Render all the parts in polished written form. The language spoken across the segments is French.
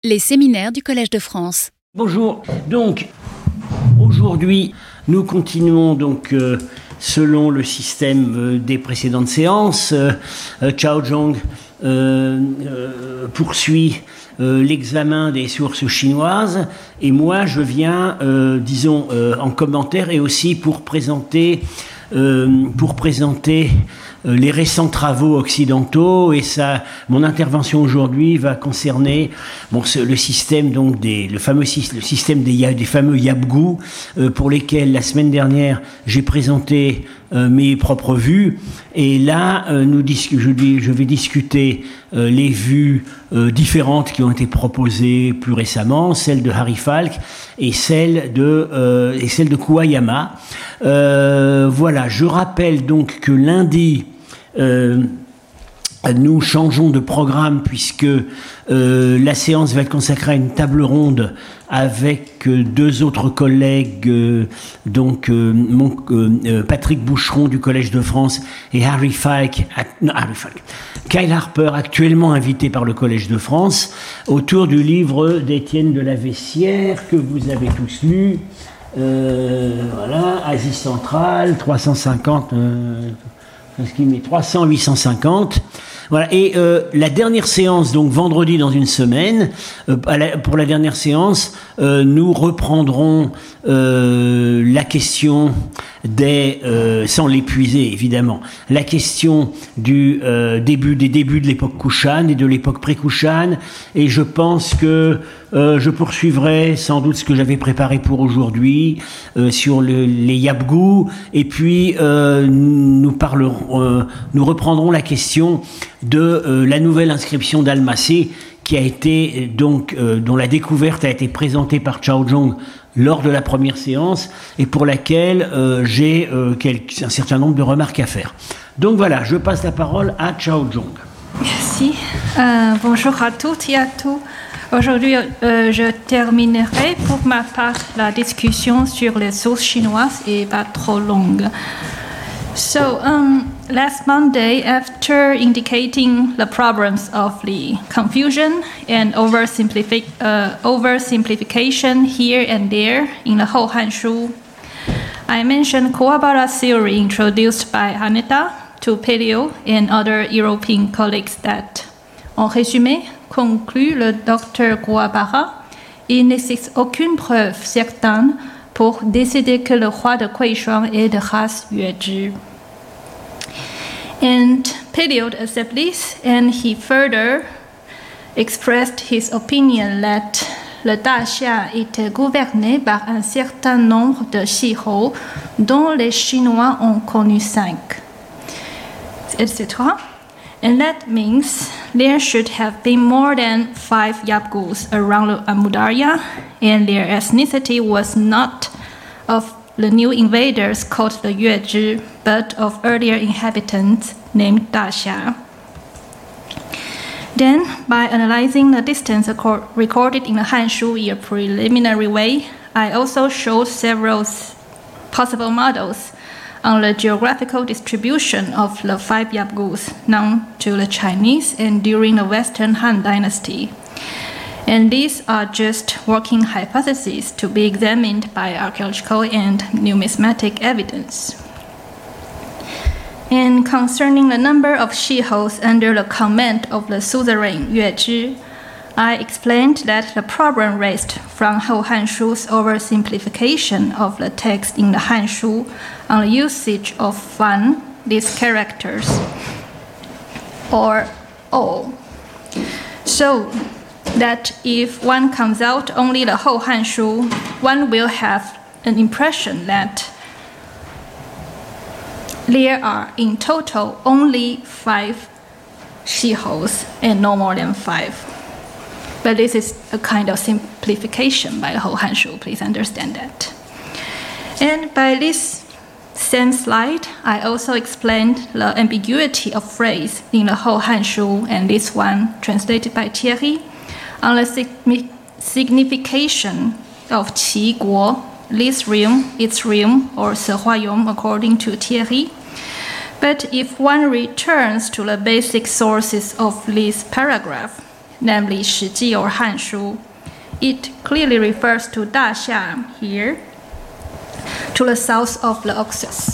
Les séminaires du Collège de France. Bonjour. Donc, aujourd'hui, nous continuons selon le système des précédentes séances. Chao Zhong poursuit l'examen des sources chinoises et moi, je viens, en commentaire et aussi pour présenter les récents travaux occidentaux et mon intervention aujourd'hui va concerner le système le système des fameux Yabgu pour lesquels la semaine dernière j'ai présenté mes propres vues et là je vais discuter les vues différentes qui ont été proposées plus récemment, celle de Harry Falk et celle de Kuwayama. Voilà, je rappelle donc que lundi nous changeons de programme puisque la séance va être consacrée à une table ronde avec deux autres collègues, Patrick Boucheron du Collège de France et Kyle Harper, actuellement invité par le Collège de France, autour du livre d'Étienne de la Vessière que vous avez tous lu. Voilà, Asie centrale, 350... 300-850. Voilà. Et la dernière séance, donc vendredi dans une semaine, pour la dernière séance, nous reprendrons la question sans l'épuiser évidemment, la question des débuts de l'époque Kushan et de l'époque pré-Kushan. Et je pense que je poursuivrai sans doute ce que j'avais préparé pour aujourd'hui sur les Yabgu. Et puis nous reprendrons la question de la nouvelle inscription d'Almacé qui a été dont la découverte a été présentée par Chao Zhong lors de la première séance et pour laquelle j'ai un certain nombre de remarques à faire. Donc voilà, je passe la parole à Chao Zhong. Merci. Bonjour à toutes et à tous. Aujourd'hui, je terminerai pour ma part la discussion sur les sources chinoises et pas trop longue. So, last Monday, after indicating the problems of the confusion and oversimplification here and there in the whole Hanshu, I mentioned Kuwabara theory introduced by Haneda to Pelliot and other European colleagues that, en résumé, conclut le docteur Kuwabara, il n'existe aucune preuve certaine pour décider que le roi de Kuishuang est de race Yuezhi. And Pelliot accepted this, and he further expressed his opinion that le Daxia était gouverné par un certain nombre de Shihou, dont les Chinois ont connu 5, etc. And that means there should have been more than 5 Yabgus around Amudarya, and their ethnicity was not of the new invaders called the Yuezhi, but of earlier inhabitants named Daxia. Then, by analyzing the distance recorded in the Hanshu in a preliminary way, I also showed several possible models on the geographical distribution of the 5 Yabgus known to the Chinese and during the Western Han Dynasty. And these are just working hypotheses to be examined by archaeological and numismatic evidence. And concerning the number of Shihous under the command of the suzerain Yuezhi, I explained that the problem raised from Whole Hanshu's oversimplification of the text in the Hanshu on the usage of fan, these characters, or all. So that if one comes out only the whole Hanshu, one will have an impression that there are in total only 5 Shihous and no more than 5. But this is a kind of simplification by the whole Hanshu, please understand that. And by this same slide, I also explained the ambiguity of phrase in the whole Hanshu and this one translated by Thierry on the signification of Qi Guo, this realm, its realm, or Sehuayong according to Thierry. But if one returns to the basic sources of this paragraph, namely 史记 or 汉书. It clearly refers to Daxia here, to the south of the Oxus.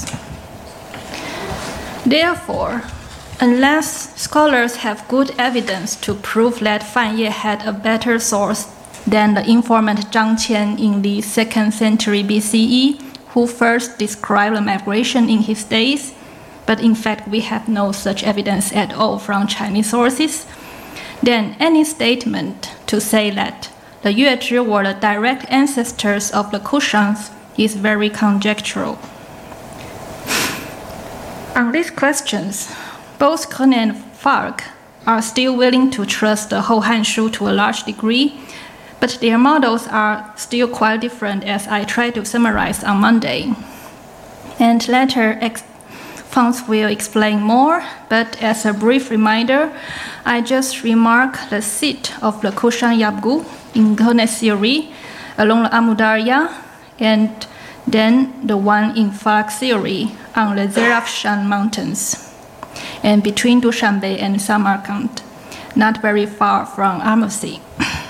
Therefore, unless scholars have good evidence to prove that Fan Ye had a better source than the informant Zhang Qian in the 2nd century BCE, who first described the migration in his days, but in fact we have no such evidence at all from Chinese sources, then any statement to say that the Yuezhi were the direct ancestors of the Kushans is very conjectural. On these questions, both Kern and Falk are still willing to trust the whole Hanshu to a large degree, but their models are still quite different, as I tried to summarize on Monday. And later, Fang's will explain more, but as a brief reminder, I just remark the seat of the Kushan Yabgu in Kern's theory along the Amudarya, and then the one in Falk's theory on the Zerafshan Mountains, and between Dushanbe and Samarkand, not very far from Armasi.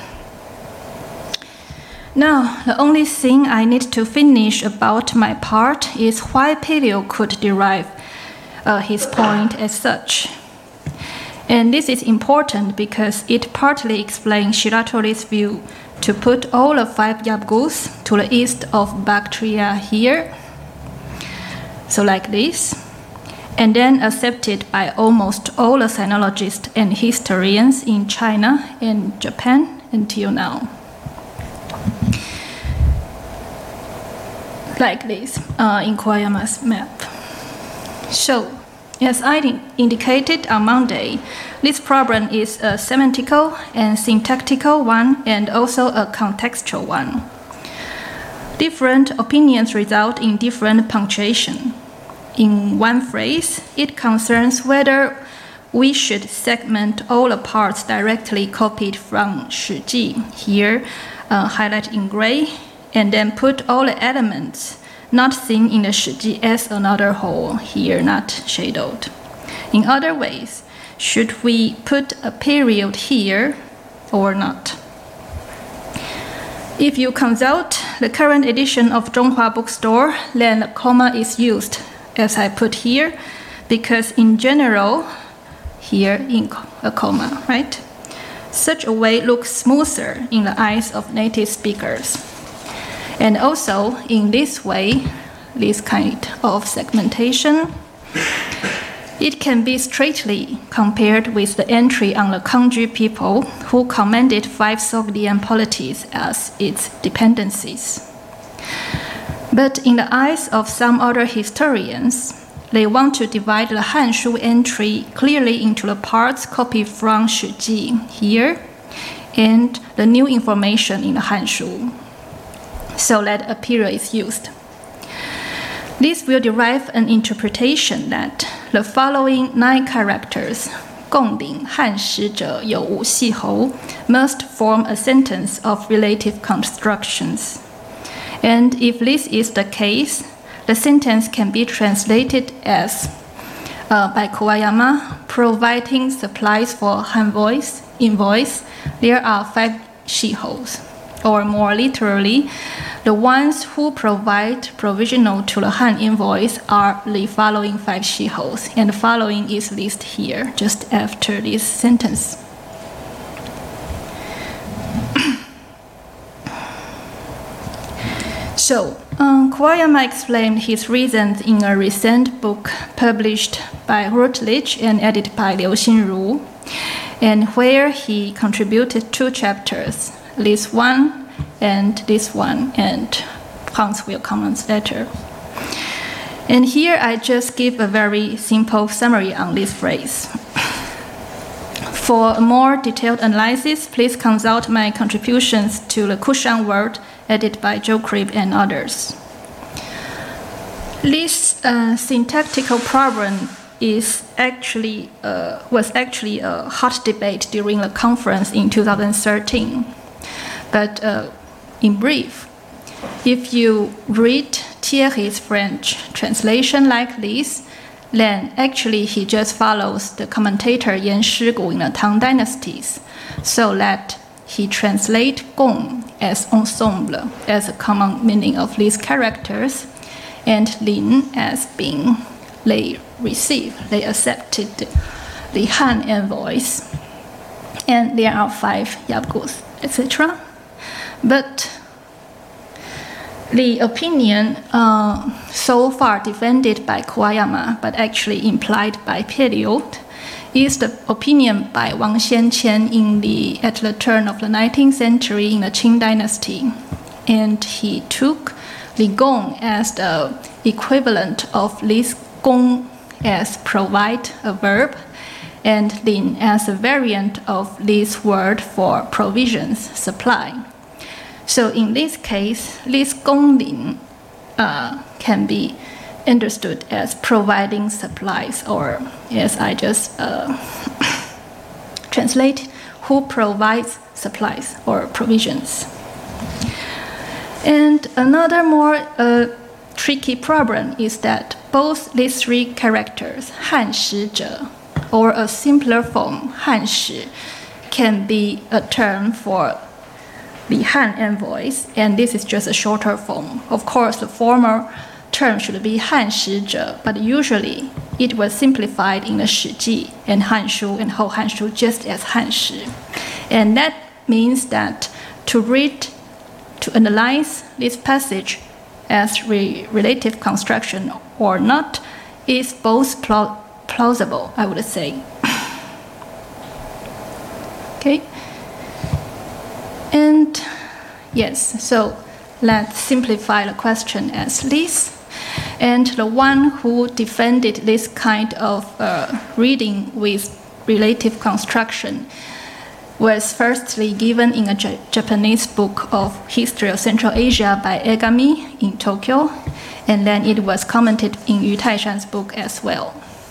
Now, the only thing I need to finish about my part is why Paleo could derive his point as such. And this is important because it partly explains Shiratori's view to put all the 5 Yabgus to the east of Bactria here, so like this, and then accepted by almost all the sinologists and historians in China and Japan until now. Like this in Koyama's map. So, as I indicated on Monday, this problem is a semantical and syntactical one and also a contextual one. Different opinions result in different punctuation. In one phrase, it concerns whether we should segment all the parts directly copied from 史记, here highlighted in gray, and then put all the elements not seen in the 史记 as another whole, here not shadowed. In other ways, should we put a period here or not? If you consult the current edition of Zhonghua Bookstore, then a comma is used, as I put here, because in general, here in a comma, right? Such a way looks smoother in the eyes of native speakers. And also, in this way, this kind of segmentation, it can be straightly compared with the entry on the Kangju people who commended 5 Sogdian polities as its dependencies. But in the eyes of some other historians, they want to divide the Hanshu entry clearly into the parts copied from 史记 here and the new information in the Hanshu, so that a period is used. This will derive an interpretation that the following 9 characters, 共领汉使者有无系侯, must form a sentence of relative constructions. And if this is the case, the sentence can be translated as, by Kawayama, providing supplies for Han invoice, there are 5 shihols. Or more literally, the ones who provide provisional to the Han invoice are the following 5 shihols, and the following is listed here, just after this sentence. So, Kawayama explained his reasons in a recent book published by Routledge and edited by Liu Xinru, and where he contributed 2 chapters, this one, and Hans will comment later. And here I just give a very simple summary on this phrase. For a more detailed analysis, please consult my contributions to the Kushan World, edited by Joe Cribb and others. This syntactical problem was actually a hot debate during the conference in 2013. But in brief, if you read Thierry's French translation like this, then actually he just follows the commentator Yan Shigu in the Tang dynasties, so that he translate gong as ensemble, as a common meaning of these characters, and lin as being they accepted the Han envoys. And there are 5 yabgus, etc. But the opinion so far defended by Kawayama, but actually implied by Pelliot, is the opinion by Wang Xianqian at the turn of the 19th century in the Qing dynasty. And he took the gong as the equivalent of this gong as provide a verb, and lin as a variant of this word for provisions, supply. So in this case, this gong lin can be understood as providing supplies, or as I just translate, who provides supplies or provisions. And another more tricky problem is that both these 3 characters, 汉使者, or a simpler form, 汉使, can be a term for the Han envoys, and this is just a shorter form. Of course, the former term should be 汉使者, but usually it was simplified in the Shi Ji and Han Shu and Hou Han Shu just as 汉使. And that means that to analyze this passage as relative construction or not is both plausible, I would say. Okay. And yes, so let's simplify the question as this. And the one who defended this kind of reading with relative construction was firstly given in a Japanese book of History of Central Asia by Egami in Tokyo, and then it was commented in Yu Taishan's book as well.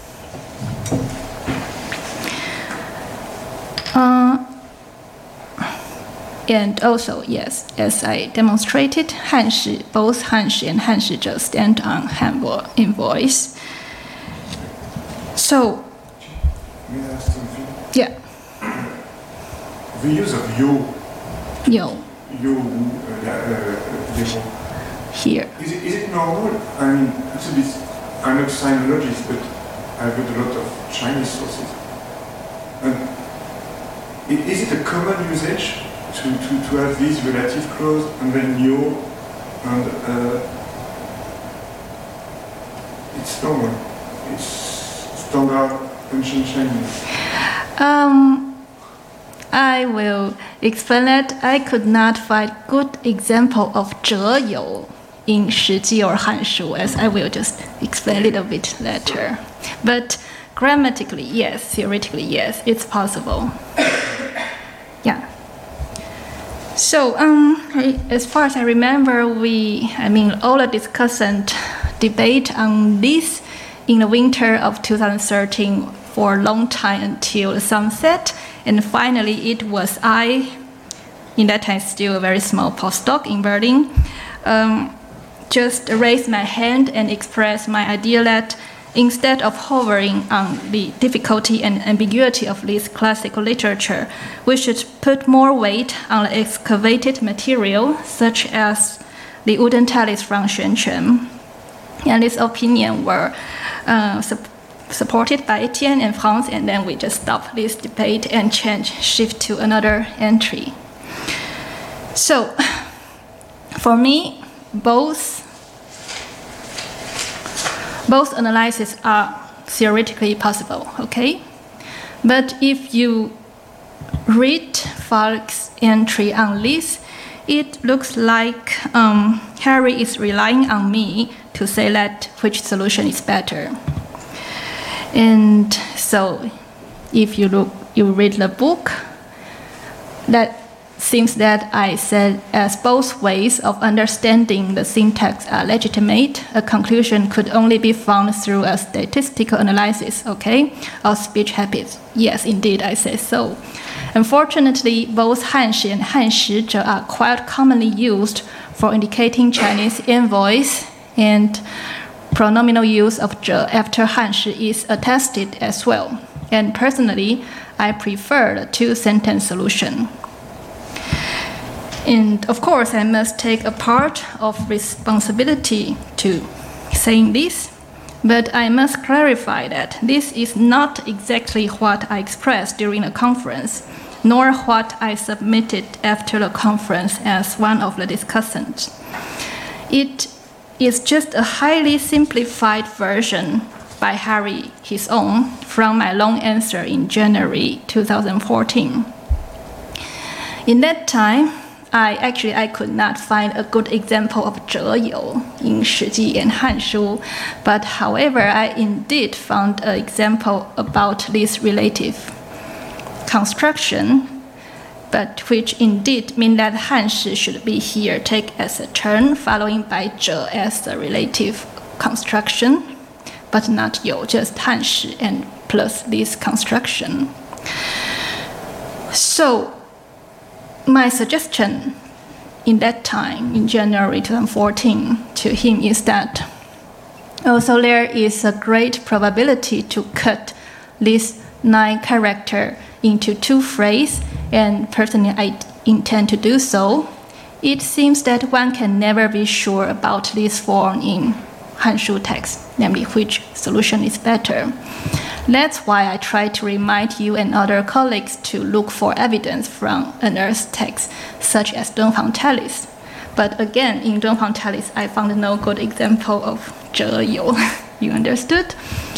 And also, yes, as I demonstrated, Hanshi, both Hanshi and Hanshizhe stand on Han envoys. So, may I ask something? Yeah. The use of yo here. Is it normal? I mean, it's a bit, I'm not a sinologist, but I've read a lot of Chinese sources. And is it a common usage to have these relative clause and then yo, and it's normal? It's standard ancient Chinese. I will explain that. I could not find good example of 折有 in Shi Ji or Han Shu, as I will just explain a little bit later. But grammatically, yes. Theoretically, yes. It's possible. Yeah. So, as far as I remember, all the discussant debate on this in the winter of 2013 for a long time until the sunset. And finally, it was in that time still a very small postdoc in Berlin, just raised my hand and expressed my idea that instead of hovering on the difficulty and ambiguity of this classical literature, we should put more weight on the excavated material, such as the wooden tallies from Xuanquan. And this opinion were supported by Etienne and Franz, and then we just stop this debate and shift to another entry. So, for me, both analyses are theoretically possible, okay? But if you read Falk's entry on this, it looks like Harry is relying on me to say that which solution is better. And so, if you read the book, that seems that I said as both ways of understanding the syntax are legitimate, a conclusion could only be found through a statistical analysis, okay, of speech habits. Yes, indeed, I say so. Unfortunately, both Hanshi and Hanshizhe are quite commonly used for indicating Chinese envoys, and pronominal use of 着 after Hanshi is attested as well. And personally, I prefer the two-sentence solution. And of course, I must take a part of responsibility to saying this, but I must clarify that this is not exactly what I expressed during the conference, nor what I submitted after the conference as one of the discussants. It is just a highly simplified version by Harry, his own, from my long answer in January 2014. In that time, I could not find a good example of 折有 in 史记 and 汉书, but however, I indeed found an example about this relative construction, but which indeed mean that 汉诗 should be here take as a term, following by 折 as the relative construction, but not 有, just 汉诗 and plus this construction. So, my suggestion in that time, in January 2014, to him is that also there is a great probability to cut this 9 character into 2 phrases, and personally I intend to do so. It seems that one can never be sure about this form in Hanshu text, namely which solution is better. That's why I try to remind you and other colleagues to look for evidence from unearthed texts, such as Dunhuang Tallis. But again, in Dunhuang Tallis, I found no good example of 折有. You understood?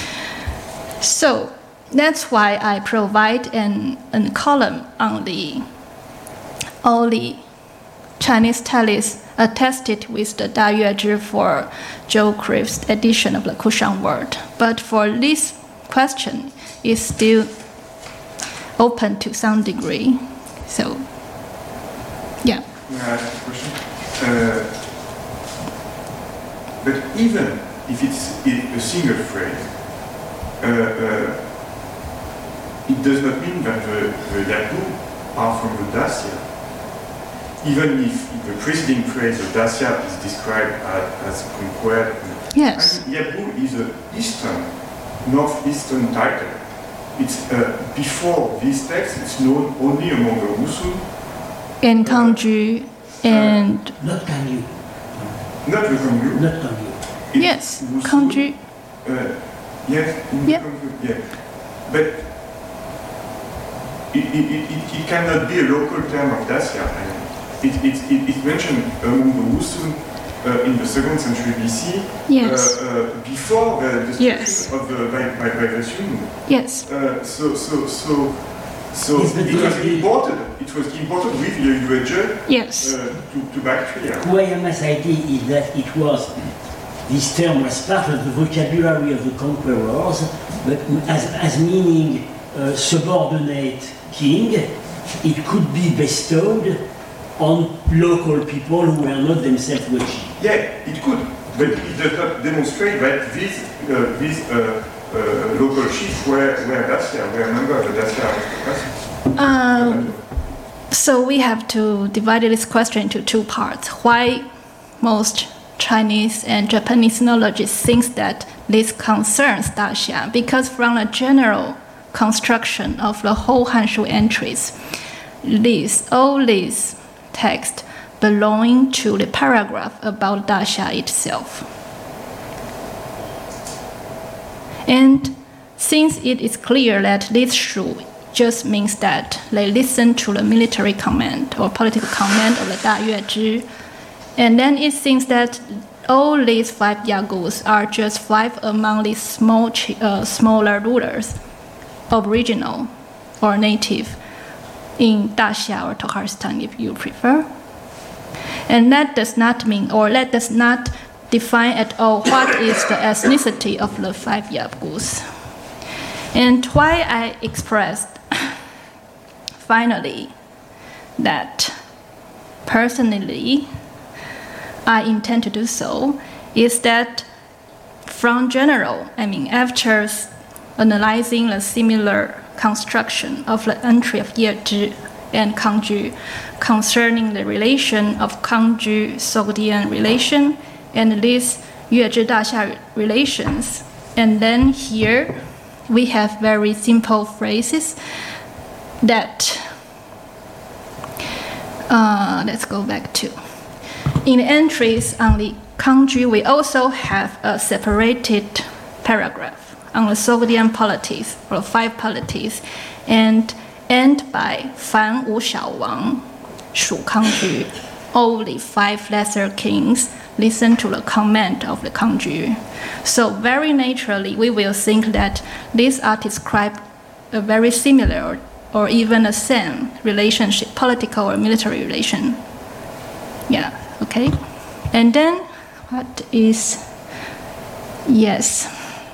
So that's why I provide a column on all the Chinese Tallis attested with the 大乐之 for Joe Cribb's edition of the Kushang word. But for this question is still open to some degree. So, yeah. May I ask a question? But even if it's a single phrase, it does not mean that the Yabgu are from the Dacia. Even if the preceding phrase of Dacia is described as conquered. Yes. Yabgu is an northeastern title. It's before this text, it's known only among the Wusun. And Kangju and... Not Kangyu. Not the Kangyu. Not Kangyu. Yes, Wusun, Kangju. Yes, Yeah. Kangju, yeah. But it cannot be a local term of Dacia. It's mentioned among the Wusun in the 2nd century BC, Yes. before the destruction Yes. of by the Shun. Yes. Yes, So but it was imported. It was imported with the Yuezhe Yes. to Bactria. Kuwayama's idea is that this term was part of the vocabulary of the conquerors, but as meaning subordinate king, it could be bestowed on local people who were not themselves Wechi. Yeah, it could, but it does not demonstrate that these local chiefs were Dacia, were members of the Dacia aristocracy. So we have to divide this question into 2 parts. Why most Chinese and Japanese ethnologists think that this concerns Dacia? Because from the general construction of the whole Hanshu entries, all these texts belonging to the paragraph about Dacia itself. And since it is clear that this Shu just means that they listen to the military command or political command of the 大乐之, and then it seems that all these 5 Yagus are just 5 among these smaller rulers, aboriginal or native, in Dacia or Tokharistan if you prefer. And that does not mean, or that does not define at all what is the ethnicity of the 5 Yabgus. And why I expressed finally that personally I intend to do so is that from general, after analyzing the similar construction of the entry of Yezhi and Kangju concerning the relation of Kangju-Sogdian relation and these Yezhi-Daxia relations. And then here we have very simple phrases that let's go back to in the entries on the Kangju, we also have a separated paragraph on the Sogdian polities or 5 polities, and end by 凡无小王属Kangju. All the 5 lesser kings listen to the command of the Kangju. So very naturally, we will think that these are described a very similar or even a same relationship, political or military relation. Yeah, okay. And then what is, yes.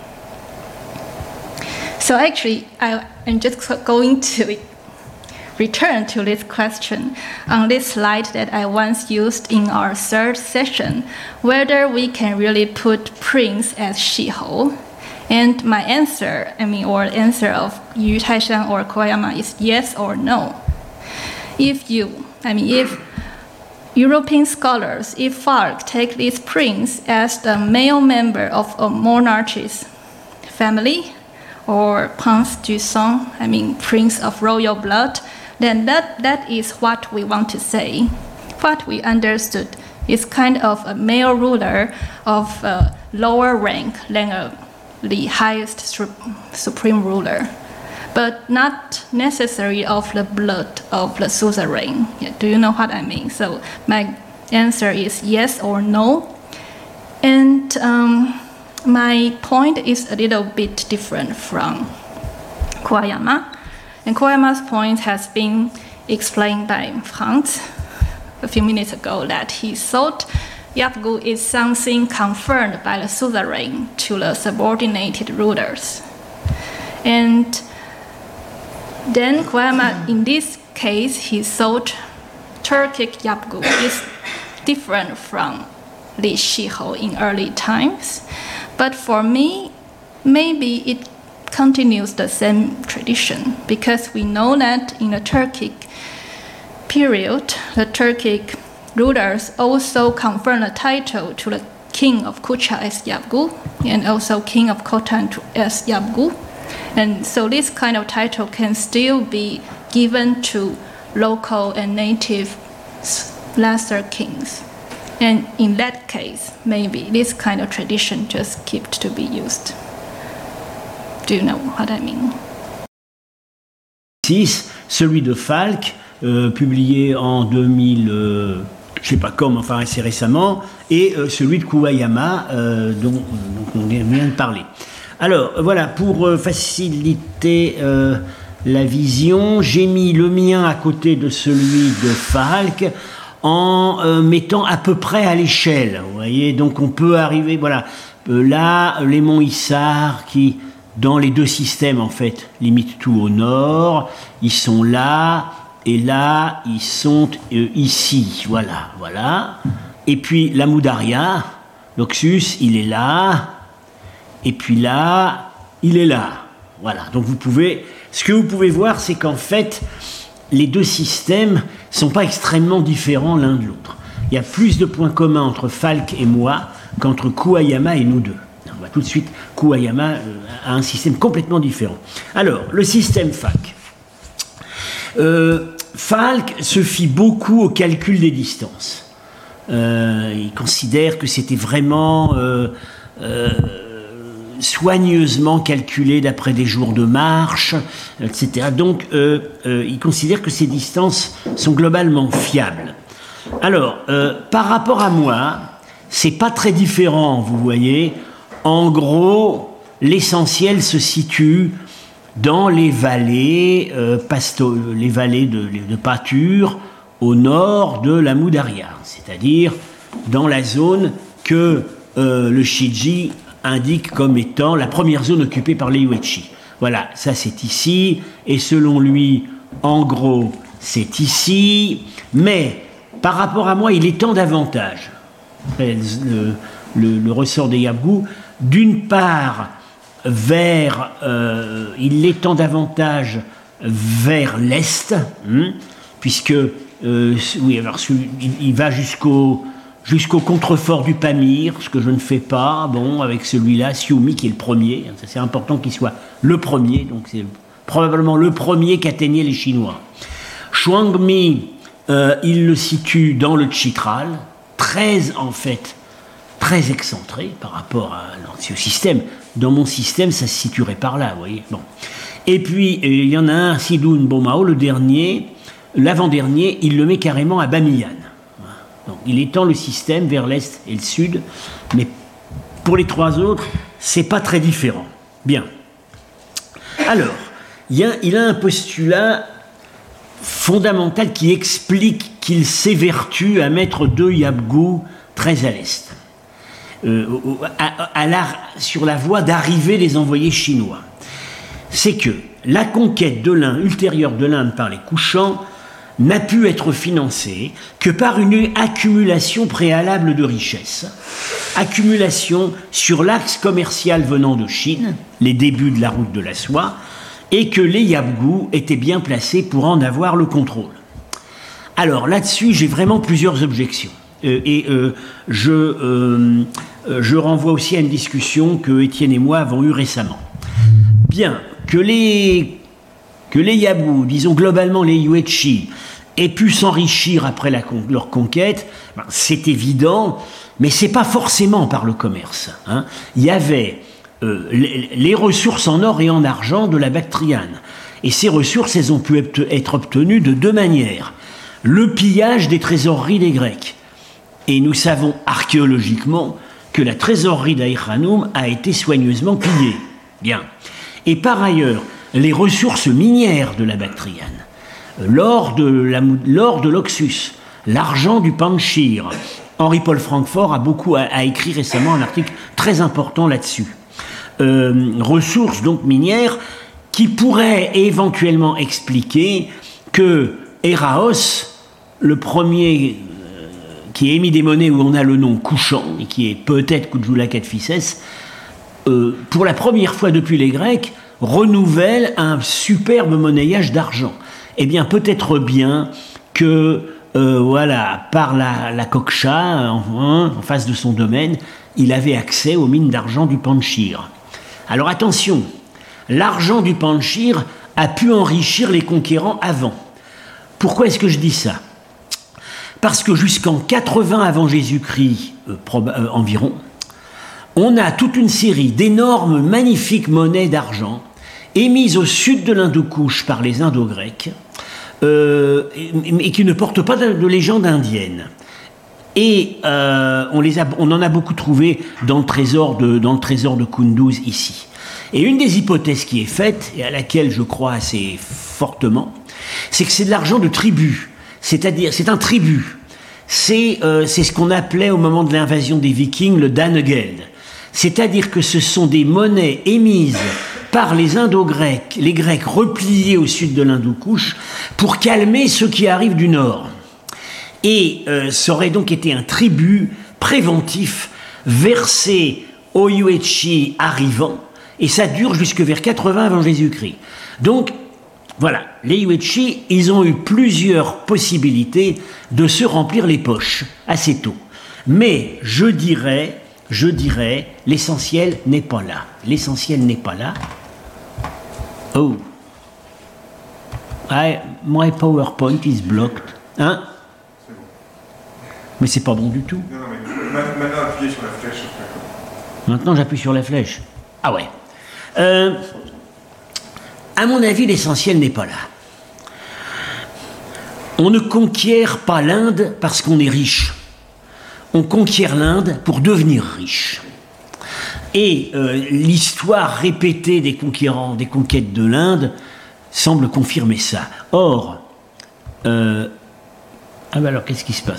So actually, I'm just going to return to this question on this slide that I once used in our 3rd session, whether we can really put Prince as Shihou. And my answer, or answer of Yu Taishan or Koyama is yes or no. If European scholars, if Falk take this prince as the male member of a monarch's family, or Prince du sang, prince of royal blood, then that is what we want to say. What we understood is kind of a male ruler of a lower rank than the highest supreme ruler, but not necessarily of the blood of the suzerain. Yeah, do you know what I mean? So my answer is yes or no. And my point is a little bit different from Koyama. And Koyama's point has been explained by Franz a few minutes ago, that he thought Yapgu is something conferred by the suzerain to the subordinated rulers. And then Koyama, in this case, he thought Turkic Yapgu is different from Li Shihou in early times. But for me, maybe it continues the same tradition, because we know that in the Turkic period, the Turkic rulers also conferred a title to the king of Kucha as Yapgu, and also king of Khotan as Yapgu. And so this kind of title can still be given to local and native lesser kings. And in that case, maybe this kind of tradition just kept to be used. Do you know what I mean? Celui de Falk, publié en 2000, je sais pas comme, enfin assez récemment, et celui de Kuwayama, dont on vient de parler. Alors voilà, pour faciliter la vision, j'ai mis le mien à côté de celui de Falk en mettant à peu près à l'échelle. Vous voyez, donc on peut arriver, voilà, là, les monts Issar qui, dans les 2 systèmes en fait, limitent tout au nord, ils sont là, et là, ils sont ici, voilà. Et puis la Moudaria, l'Oxus, il est là, et puis là, il est là. Voilà, donc ce que vous pouvez voir, c'est qu'en fait, les 2 systèmes ne sont pas extrêmement différents l'un de l'autre. Il y a plus de points communs entre Falk et moi qu'entre Kuwayama et nous deux. On voit tout de suite, Kuwayama a un système complètement différent. Alors, le système Falk. Falk se fie beaucoup au calcul des distances. Il considère que c'était vraiment soigneusement calculé d'après des jours de marche, etc. Donc, il considère que ces distances sont globalement fiables. Alors, par rapport à moi, c'est pas très différent, vous voyez. En gros, l'essentiel se situe dans les vallées, les vallées de pâture au nord de la Moudaria, c'est-à-dire dans la zone que le Shiji indique comme étant la première zone occupée par les Yuechi. Voilà, ça c'est ici, et selon lui, en gros, c'est ici, mais par rapport à moi, il étend davantage le ressort des Yapgu, d'une part vers, il l'étend davantage vers l'est, puisque oui, alors il va jusqu'au contrefort du Pamir, ce que je ne fais pas, bon, avec celui-là, Xiumi qui est le premier, c'est important qu'il soit le premier, donc c'est probablement le premier qu'atteignaient les Chinois. Chuangmi, il le situe dans le Chitral, très excentré par rapport à l'ancien système. Dans mon système, ça se situerait par là, vous voyez. Bon. Et puis, il y en a un, Sidun Bomao, le dernier, l'avant-dernier, il le met carrément à Bamiyan. Donc, il étend le système vers l'est et le sud, mais pour les trois autres, c'est pas très différent. Bien. Alors, il a un postulat fondamental qui explique qu'il s'évertue à mettre deux Yabgou très à l'est, sur la voie d'arrivée des envoyés chinois. C'est que la conquête de l'Inde, ultérieure de l'Inde par les couchants, n'a pu être financée que par une accumulation préalable de richesses. Accumulation sur l'axe commercial venant de Chine, les débuts de la route de la soie, et que les Yabgou étaient bien placés pour en avoir le contrôle. Alors là-dessus, j'ai vraiment plusieurs objections. Je renvoie aussi à une discussion que Étienne et moi avons eue récemment. Bien, que les Yabgou, disons globalement les Yuezhi, aient pu s'enrichir après leur conquête, c'est évident, mais c'est pas forcément par le commerce. Hein. Il y avait les ressources en or et en argent de la Bactriane. Et ces ressources, elles ont pu être obtenues de deux manières. Le pillage des trésoreries des Grecs. Et nous savons archéologiquement que la trésorerie d'Aïr-Khanoum a été soigneusement pillée. Bien. Et par ailleurs, les ressources minières de la Bactriane, l'or de l'Oxus, l'argent du Panchir. Henri-Paul Francfort a écrit récemment un article très important là-dessus. Ressources donc minières qui pourraient éventuellement expliquer que Héraos, le premier qui a émis des monnaies où on a le nom couchant, et qui est peut-être Kujula Kadphises, pour la première fois depuis les Grecs, renouvelle un superbe monnayage d'argent. Eh bien, peut-être bien que, par la Koksha, en face de son domaine, il avait accès aux mines d'argent du Panchir. Alors attention, l'argent du Panchir a pu enrichir les conquérants avant. Pourquoi est-ce que je dis ça ? Parce que jusqu'en 80 avant Jésus-Christ environ, on a toute une série d'énormes, magnifiques monnaies d'argent émises au sud de l'Indo-Kouche par les Indo-Grecs et qui ne portent pas de légende indienne. Et on en a beaucoup trouvé dans le trésor de Kunduz ici. Et une des hypothèses qui est faite, et à laquelle je crois assez fortement, c'est que c'est de l'argent de tribu. C'est-à-dire, c'est un tribut. C'est ce qu'on appelait au moment de l'invasion des Vikings le Danegeld. C'est-à-dire que ce sont des monnaies émises par les Indo-Grecs, les Grecs repliés au sud de l'Indo-Kouche, pour calmer ceux qui arrivent du nord. Et ça aurait donc été un tribut préventif versé aux Yuezhi arrivants, et ça dure jusque vers 80 avant Jésus-Christ. Donc, voilà, les Yuezhi, ils ont eu plusieurs possibilités de se remplir les poches assez tôt. Mais je dirais, l'essentiel n'est pas là. L'essentiel n'est pas là. Oh. My PowerPoint is blocked. Hein? C'est bon. Mais c'est pas bon du tout. Non, mais maintenant appuyez sur la flèche. Maintenant j'appuie sur la flèche. Ah ouais. À mon avis, l'essentiel n'est pas là. On ne conquiert pas l'Inde parce qu'on est riche. On conquiert l'Inde pour devenir riche. Et l'histoire répétée des conquérants, des conquêtes de l'Inde, semble confirmer ça. Or, alors qu'est-ce qui se passe ?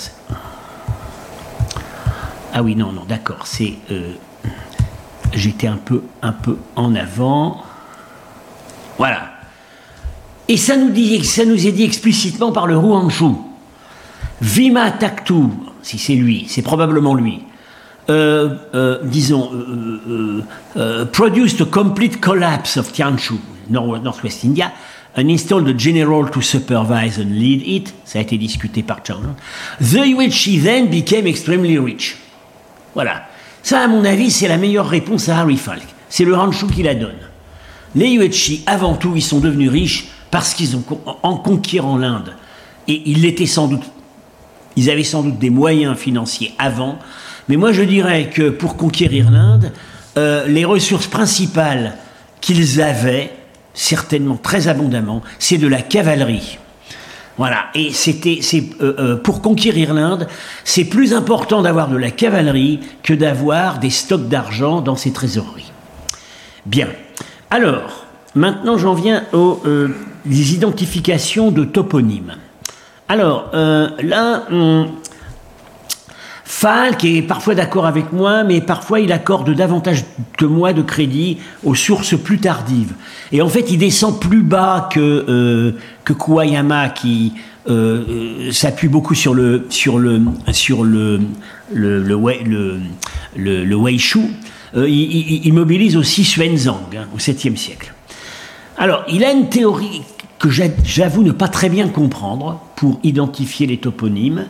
Ah oui, non, d'accord, c'est... j'étais un peu en avant. Voilà. Et ça nous est dit explicitement par le Huangshu. Vima Takhtu, si c'est lui, c'est probablement lui. Produced a complete collapse of Tianshu, Northwest India, and installed a general to supervise and lead it. Ça a été discuté par Charles. The Yuezhi then became extremely rich. Voilà. Ça, à mon avis, c'est la meilleure réponse à Harry Falk. C'est le Hanshu qui la donne. Les Yuezhi, avant tout, ils sont devenus riches parce qu'ils ont, en conquérant l'Inde, et ils avaient sans doute des moyens financiers avant, mais moi je dirais que pour conquérir l'Inde, les ressources principales qu'ils avaient, certainement très abondamment, c'est de la cavalerie. Voilà, et pour conquérir l'Inde, c'est plus important d'avoir de la cavalerie que d'avoir des stocks d'argent dans ses trésoreries. Bien, alors, maintenant j'en viens aux identifications de toponymes. Alors, Falk est parfois d'accord avec moi, mais parfois il accorde davantage que moi de crédit aux sources plus tardives. Et en fait, il descend plus bas que Kuwayama, qui s'appuie beaucoup sur le Weishu. Il mobilise aussi Xuanzang au 7e siècle. Alors, il a une théorie que j'avoue ne pas très bien comprendre pour identifier les toponymes.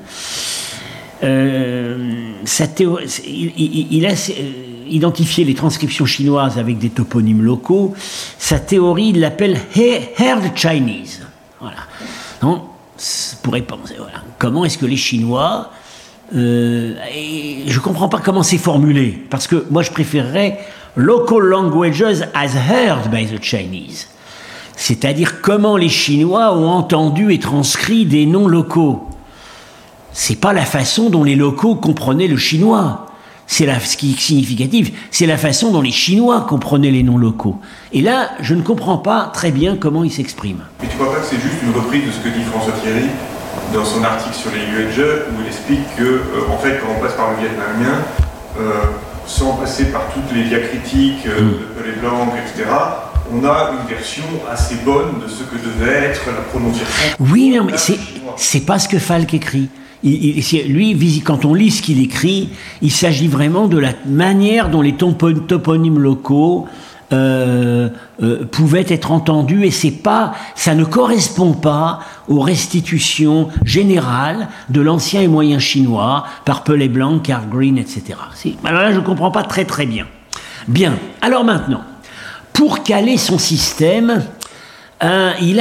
Sa théorie, il a identifié les transcriptions chinoises avec des toponymes locaux. Sa théorie, il l'appelle Herd Chinese. Voilà. Donc, pourrait penser, voilà. Comment est-ce que les Chinois... et je ne comprends pas comment c'est formulé, parce que moi je préférerais Local languages as heard by the Chinese. C'est-à-dire comment les Chinois ont entendu et transcrit des noms locaux. C'est pas la façon dont les locaux comprenaient le chinois. Ce qui est significatif, c'est la façon dont les Chinois comprenaient les noms locaux. Et là, je ne comprends pas très bien comment ils s'expriment. Mais tu crois pas que c'est juste une reprise de ce que dit François Thierry dans son article sur les Yuezhi, où il explique que, en fait, quand on passe par le vietnamien, sans passer par toutes les diacritiques de Pelé Blanc, etc., on a une version assez bonne de ce que devait être la prononciation. Oui, non, mais c'est pas ce que Falk écrit. Lui, quand on lit ce qu'il écrit, il s'agit vraiment de la manière dont les toponymes locaux pouvaient être entendus, et ça ne correspond pas aux restitutions générales de l'ancien et moyen chinois par Pelé Blanc, Carl Green, etc. Alors là, je ne comprends pas très très bien. Bien, alors maintenant, pour caler son système, il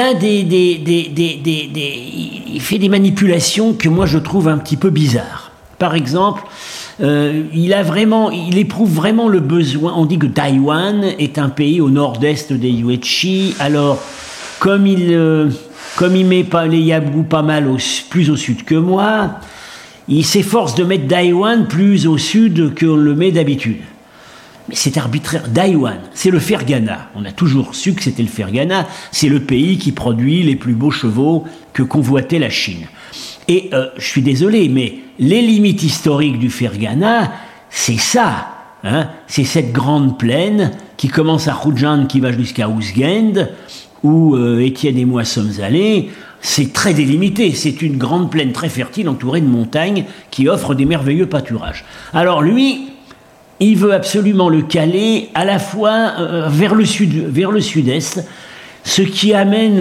fait des manipulations que moi je trouve un petit peu bizarres. Par exemple, il éprouve vraiment le besoin. On dit que Taïwan est un pays au nord-est des Yuezhi. Alors, comme il met pas les Yabgu pas mal plus au sud que moi, il s'efforce de mettre Taïwan plus au sud qu'on le met d'habitude. Mais c'est arbitraire. Taïwan, c'est le Ferghana. On a toujours su que c'était le Ferghana. C'est le pays qui produit les plus beaux chevaux que convoitait la Chine. Et je suis désolé, mais les limites historiques du Ferghana, c'est ça. Hein, c'est cette grande plaine qui commence à Khujand, qui va jusqu'à Ouzgend, où Étienne et moi sommes allés. C'est très délimité. C'est une grande plaine très fertile entourée de montagnes qui offre des merveilleux pâturages. Alors lui... il veut absolument le caler à la fois vers le sud-est, ce qui amène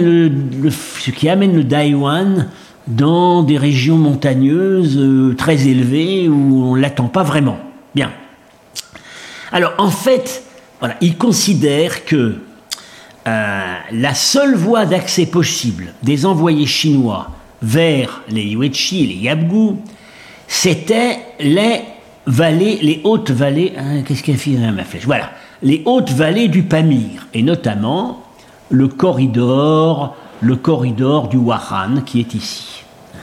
le Taïwan dans des régions montagneuses très élevées où on ne l'attend pas vraiment. Bien. Alors en fait, voilà, il considère que la seule voie d'accès possible des envoyés chinois vers les Yuezhi et les Yabgu, c'était les hautes vallées, qu'est-ce qu'elle fait là, ma flèche ? Voilà, les hautes vallées du Pamir, et notamment le corridor du Wahan qui est ici.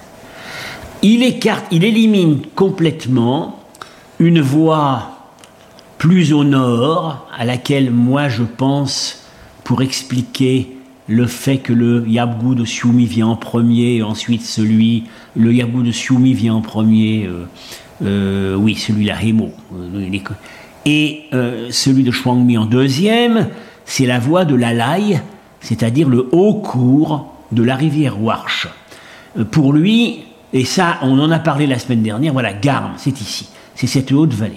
Il élimine complètement une voie plus au nord, à laquelle moi je pense, pour expliquer le fait que le Yabgu de Xiumi vient en premier, et ensuite le Yabgu de Xiumi vient en premier, oui, celui-là, Hemo. Et celui de Shuangmi en deuxième, c'est la voie de l'Alai, c'est-à-dire le haut cours de la rivière Warsh. Pour lui, et ça, on en a parlé la semaine dernière, voilà, Garm, c'est ici, c'est cette haute vallée.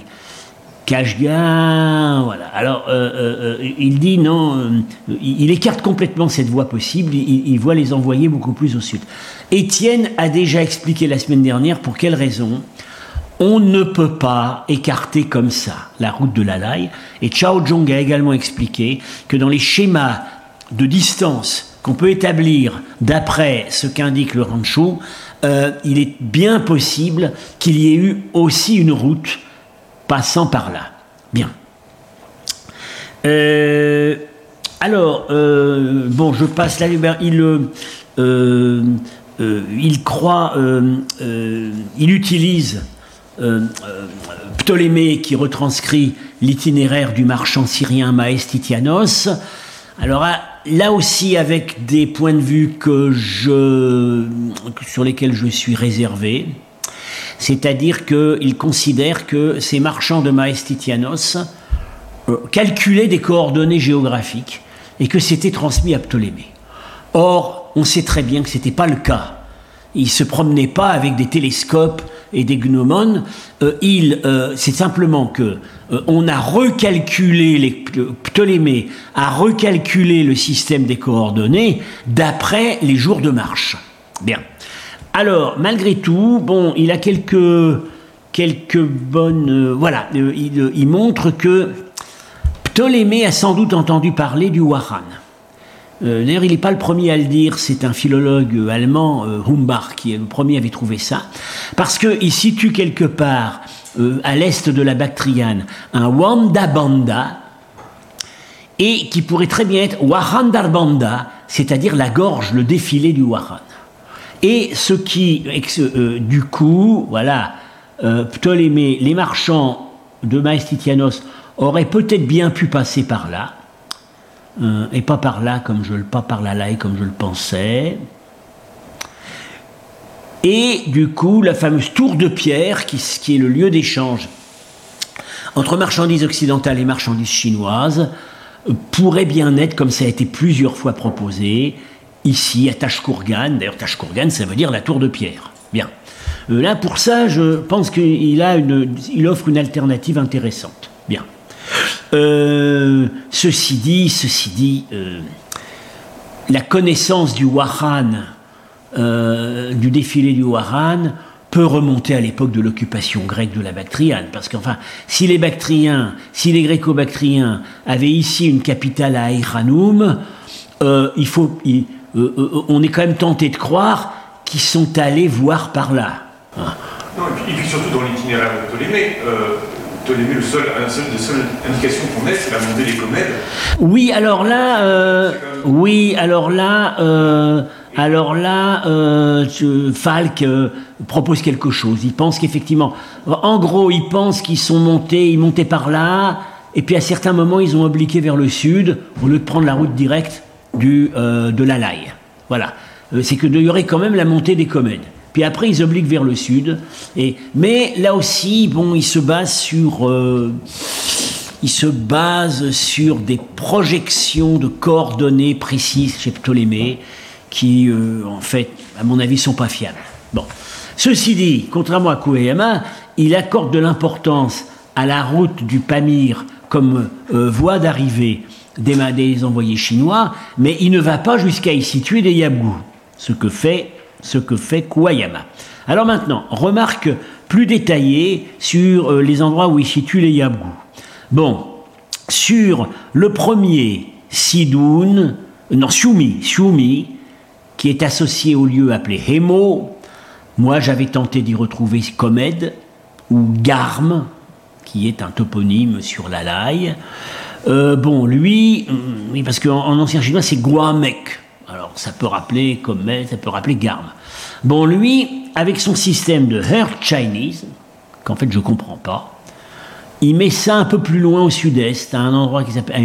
Kashgar, voilà. Alors, il dit non, il écarte complètement cette voie possible, il voit les envoyer beaucoup plus au sud. Étienne a déjà expliqué la semaine dernière pour quelle raison. on ne peut pas écarter comme ça la route de Lalai. Et Chao Zhong a également expliqué que dans les schémas de distance qu'on peut établir d'après ce qu'indique le Ranchu, il est bien possible qu'il y ait eu aussi une route passant par là. Bien. Alors, bon, je passe là. Il croit, il utilise Ptolémée qui retranscrit l'itinéraire du marchand syrien Maestitianos. Alors là aussi avec des points de vue sur lesquels je suis réservé, c'est-à-dire qu'il considère que ces marchands de Maestitianos calculaient des coordonnées géographiques et que c'était transmis à Ptolémée. Or, on sait très bien que ce n'était pas le cas. Il ne se promenait pas avec des télescopes et des gnomons. C'est simplement que on a recalculé, Ptolémée a recalculé le système des coordonnées d'après les jours de marche. Bien. Alors, malgré tout, bon, il a quelques bonnes... voilà, il montre que Ptolémée a sans doute entendu parler du Waran. D'ailleurs, il n'est pas le premier à le dire, c'est un philologue allemand, Humbach, qui le premier avait trouvé ça, parce qu'il situe quelque part, à l'est de la Bactriane, un Wandabanda, et qui pourrait très bien être Warandarbanda, c'est-à-dire la gorge, le défilé du Waran. Et ce qui, du coup, voilà, Ptolémée, les marchands de Maestitianos auraient peut-être bien pu passer par là, et pas par là, pas par la Laï comme je le pensais. Et du coup, la fameuse tour de pierre, qui est le lieu d'échange entre marchandises occidentales et marchandises chinoises, pourrait bien être, comme ça a été plusieurs fois proposé, ici à Tashkourgan. D'ailleurs, Tashkourgan, ça veut dire la tour de pierre. Bien. Là, pour ça, je pense qu'il offre une alternative intéressante. Bien. Ceci dit, la connaissance du Waran, du défilé du Waran, peut remonter à l'époque de l'occupation grecque de la Bactriane. Parce qu'enfin, si les Gréco-Bactriens avaient ici une capitale à Aïranoum, on est quand même tenté de croire qu'ils sont allés voir par là. Hein. Non, et puis surtout dans l'itinéraire de Ptolémée, Ptolémée, la seule indication qu'on ait, c'est la montée des Comèdes. Oui, alors là, Falk propose quelque chose. Il pense qu'effectivement, en gros, il pense qu'ils montaient par là, et puis à certains moments, ils ont obliqué vers le sud, au lieu de prendre la route directe de la Laï. Voilà. C'est qu'il y aurait quand même la montée des Comèdes. Puis après, ils obliquent vers le sud. Mais là aussi, bon, ils se basent sur des projections de coordonnées précises chez Ptolémée qui, en fait, à mon avis, sont pas fiables. Bon. Ceci dit, contrairement à Kouayama, il accorde de l'importance à la route du Pamir comme voie d'arrivée des envoyés chinois, mais il ne va pas jusqu'à y situer des Yabgou, ce que fait Kouayama. Alors maintenant, remarque plus détaillée sur les endroits où il situe les Yabgou. Bon, sur le premier, Shumi, qui est associé au lieu appelé Hémo, moi j'avais tenté d'y retrouver Comède, ou Garm, qui est un toponyme sur la Laï. Bon, lui, oui, parce qu'en ancien chinois c'est Guamek. Alors, ça peut rappeler Comède, ça peut rappeler Garm. Bon, lui, avec son système de Heart Chinese, qu'en fait je ne comprends pas, il met ça un peu plus loin au sud-est, à un endroit qui s'appelle,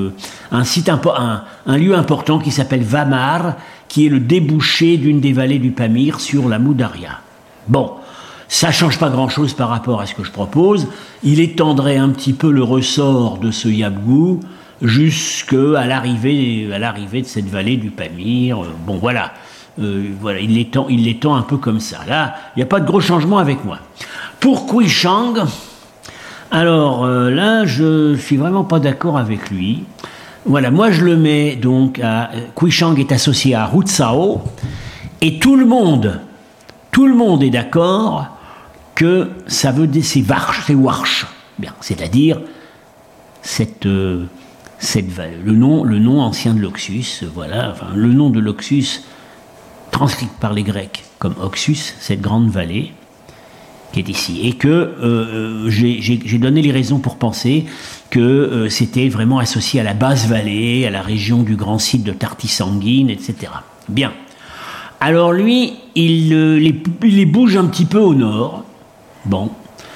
un lieu important qui s'appelle Vamar, qui est le débouché d'une des vallées du Pamir sur la Moudaria. Bon, ça ne change pas grand-chose par rapport à ce que je propose. Il étendrait un petit peu le ressort de ce Yabgou jusqu'à l'arrivée de cette vallée du Pamir. Bon, voilà. Voilà, il l'étend un peu comme ça. Là, il n'y a pas de gros changement avec moi. Pour Qichang, alors là, je suis vraiment pas d'accord avec lui. Voilà, moi je le mets donc à... Qichang est associé à Hu Tsao, et tout le monde est d'accord que ça veut dire c'est Warsh, bien, c'est-à-dire le nom ancien de l'Oxus, voilà, enfin, le nom de l'Oxus transcrit par les Grecs comme Oxus, cette grande vallée qui est ici, et que j'ai donné les raisons pour penser que c'était vraiment associé à la basse vallée, à la région du grand site de Tartissanguine, etc. Bien. Alors lui, il les bouge un petit peu au nord, bon,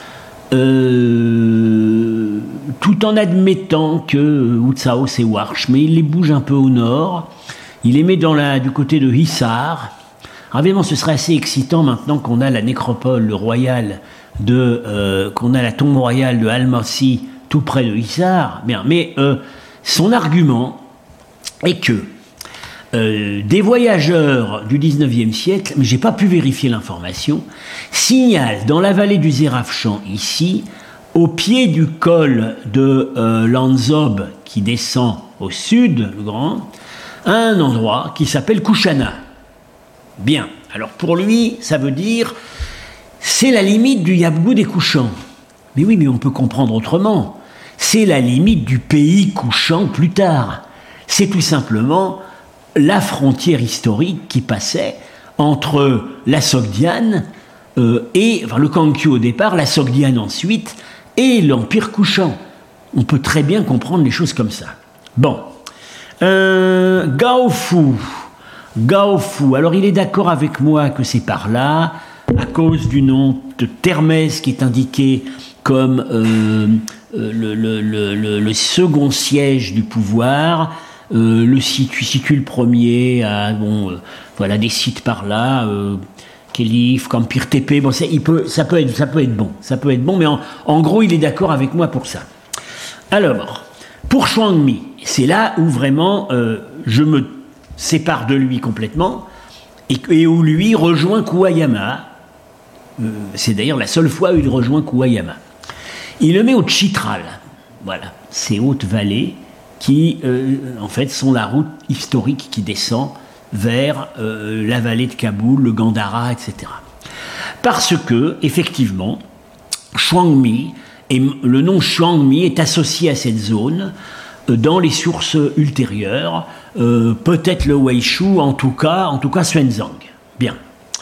tout en admettant que Utsao c'est Warsh, mais il les bouge un peu au nord, il les met du côté de Hissar. Alors évidemment, ce serait assez excitant maintenant qu'on a la nécropole royale qu'on a la tombe royale de Al-Masih tout près de Hissar. Bien, mais son argument est que des voyageurs du 19e siècle, mais j'ai pas pu vérifier l'information, signalent dans la vallée du Zérafchan ici, au pied du col de Lanzob qui descend au sud, le grand, un endroit qui s'appelle Kushana. Bien, alors pour lui, ça veut dire c'est la limite du Yabgou des couchants. Mais oui, mais on peut comprendre autrement. C'est la limite du pays couchant plus tard. C'est tout simplement la frontière historique qui passait entre la Sogdiane enfin le Kangkyu au départ, la Sogdiane ensuite, et l'Empire couchant. On peut très bien comprendre les choses comme ça. Bon. Gaofu, alors il est d'accord avec moi que c'est par là, à cause du nom de Termès qui est indiqué comme le second siège du pouvoir, situe le premier à voilà des sites par là, Kélif, Kampir Tepe, bon, ça peut être bon, mais en gros il est d'accord avec moi pour ça. Alors, pour Chouangmi, c'est là où vraiment je me sépare de lui complètement et où lui rejoint Kuwayama. C'est d'ailleurs la seule fois où il rejoint Kuwayama. Il le met au Chitral, voilà, ces hautes vallées qui en fait sont la route historique qui descend vers la vallée de Kaboul, le Gandhara, etc. Parce que, effectivement, Chouangmi, le nom Chouangmi est associé à cette zone dans les sources ultérieures, peut-être le Weishu, en tout cas Xuanzang. Bien.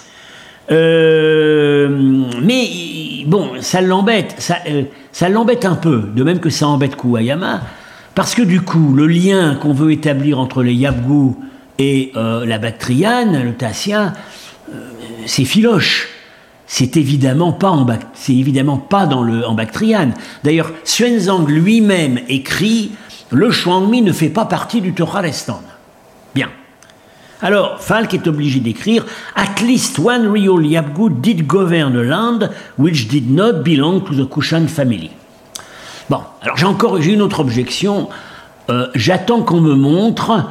Mais bon, ça l'embête un peu, de même que ça embête Kuwayama, parce que du coup, le lien qu'on veut établir entre les Yabgou et la Bactriane, le Tassien, c'est filoche. C'est évidemment pas en Bactriane. D'ailleurs, Xuanzang lui-même écrit « Le Chouangmi ne fait pas partie du Turkharestan ». Bien. Alors, Falk est obligé d'écrire « At least one real Yabgou did govern a land which did not belong to the Kushan family ». Bon, alors j'ai une autre objection. J'attends qu'on me montre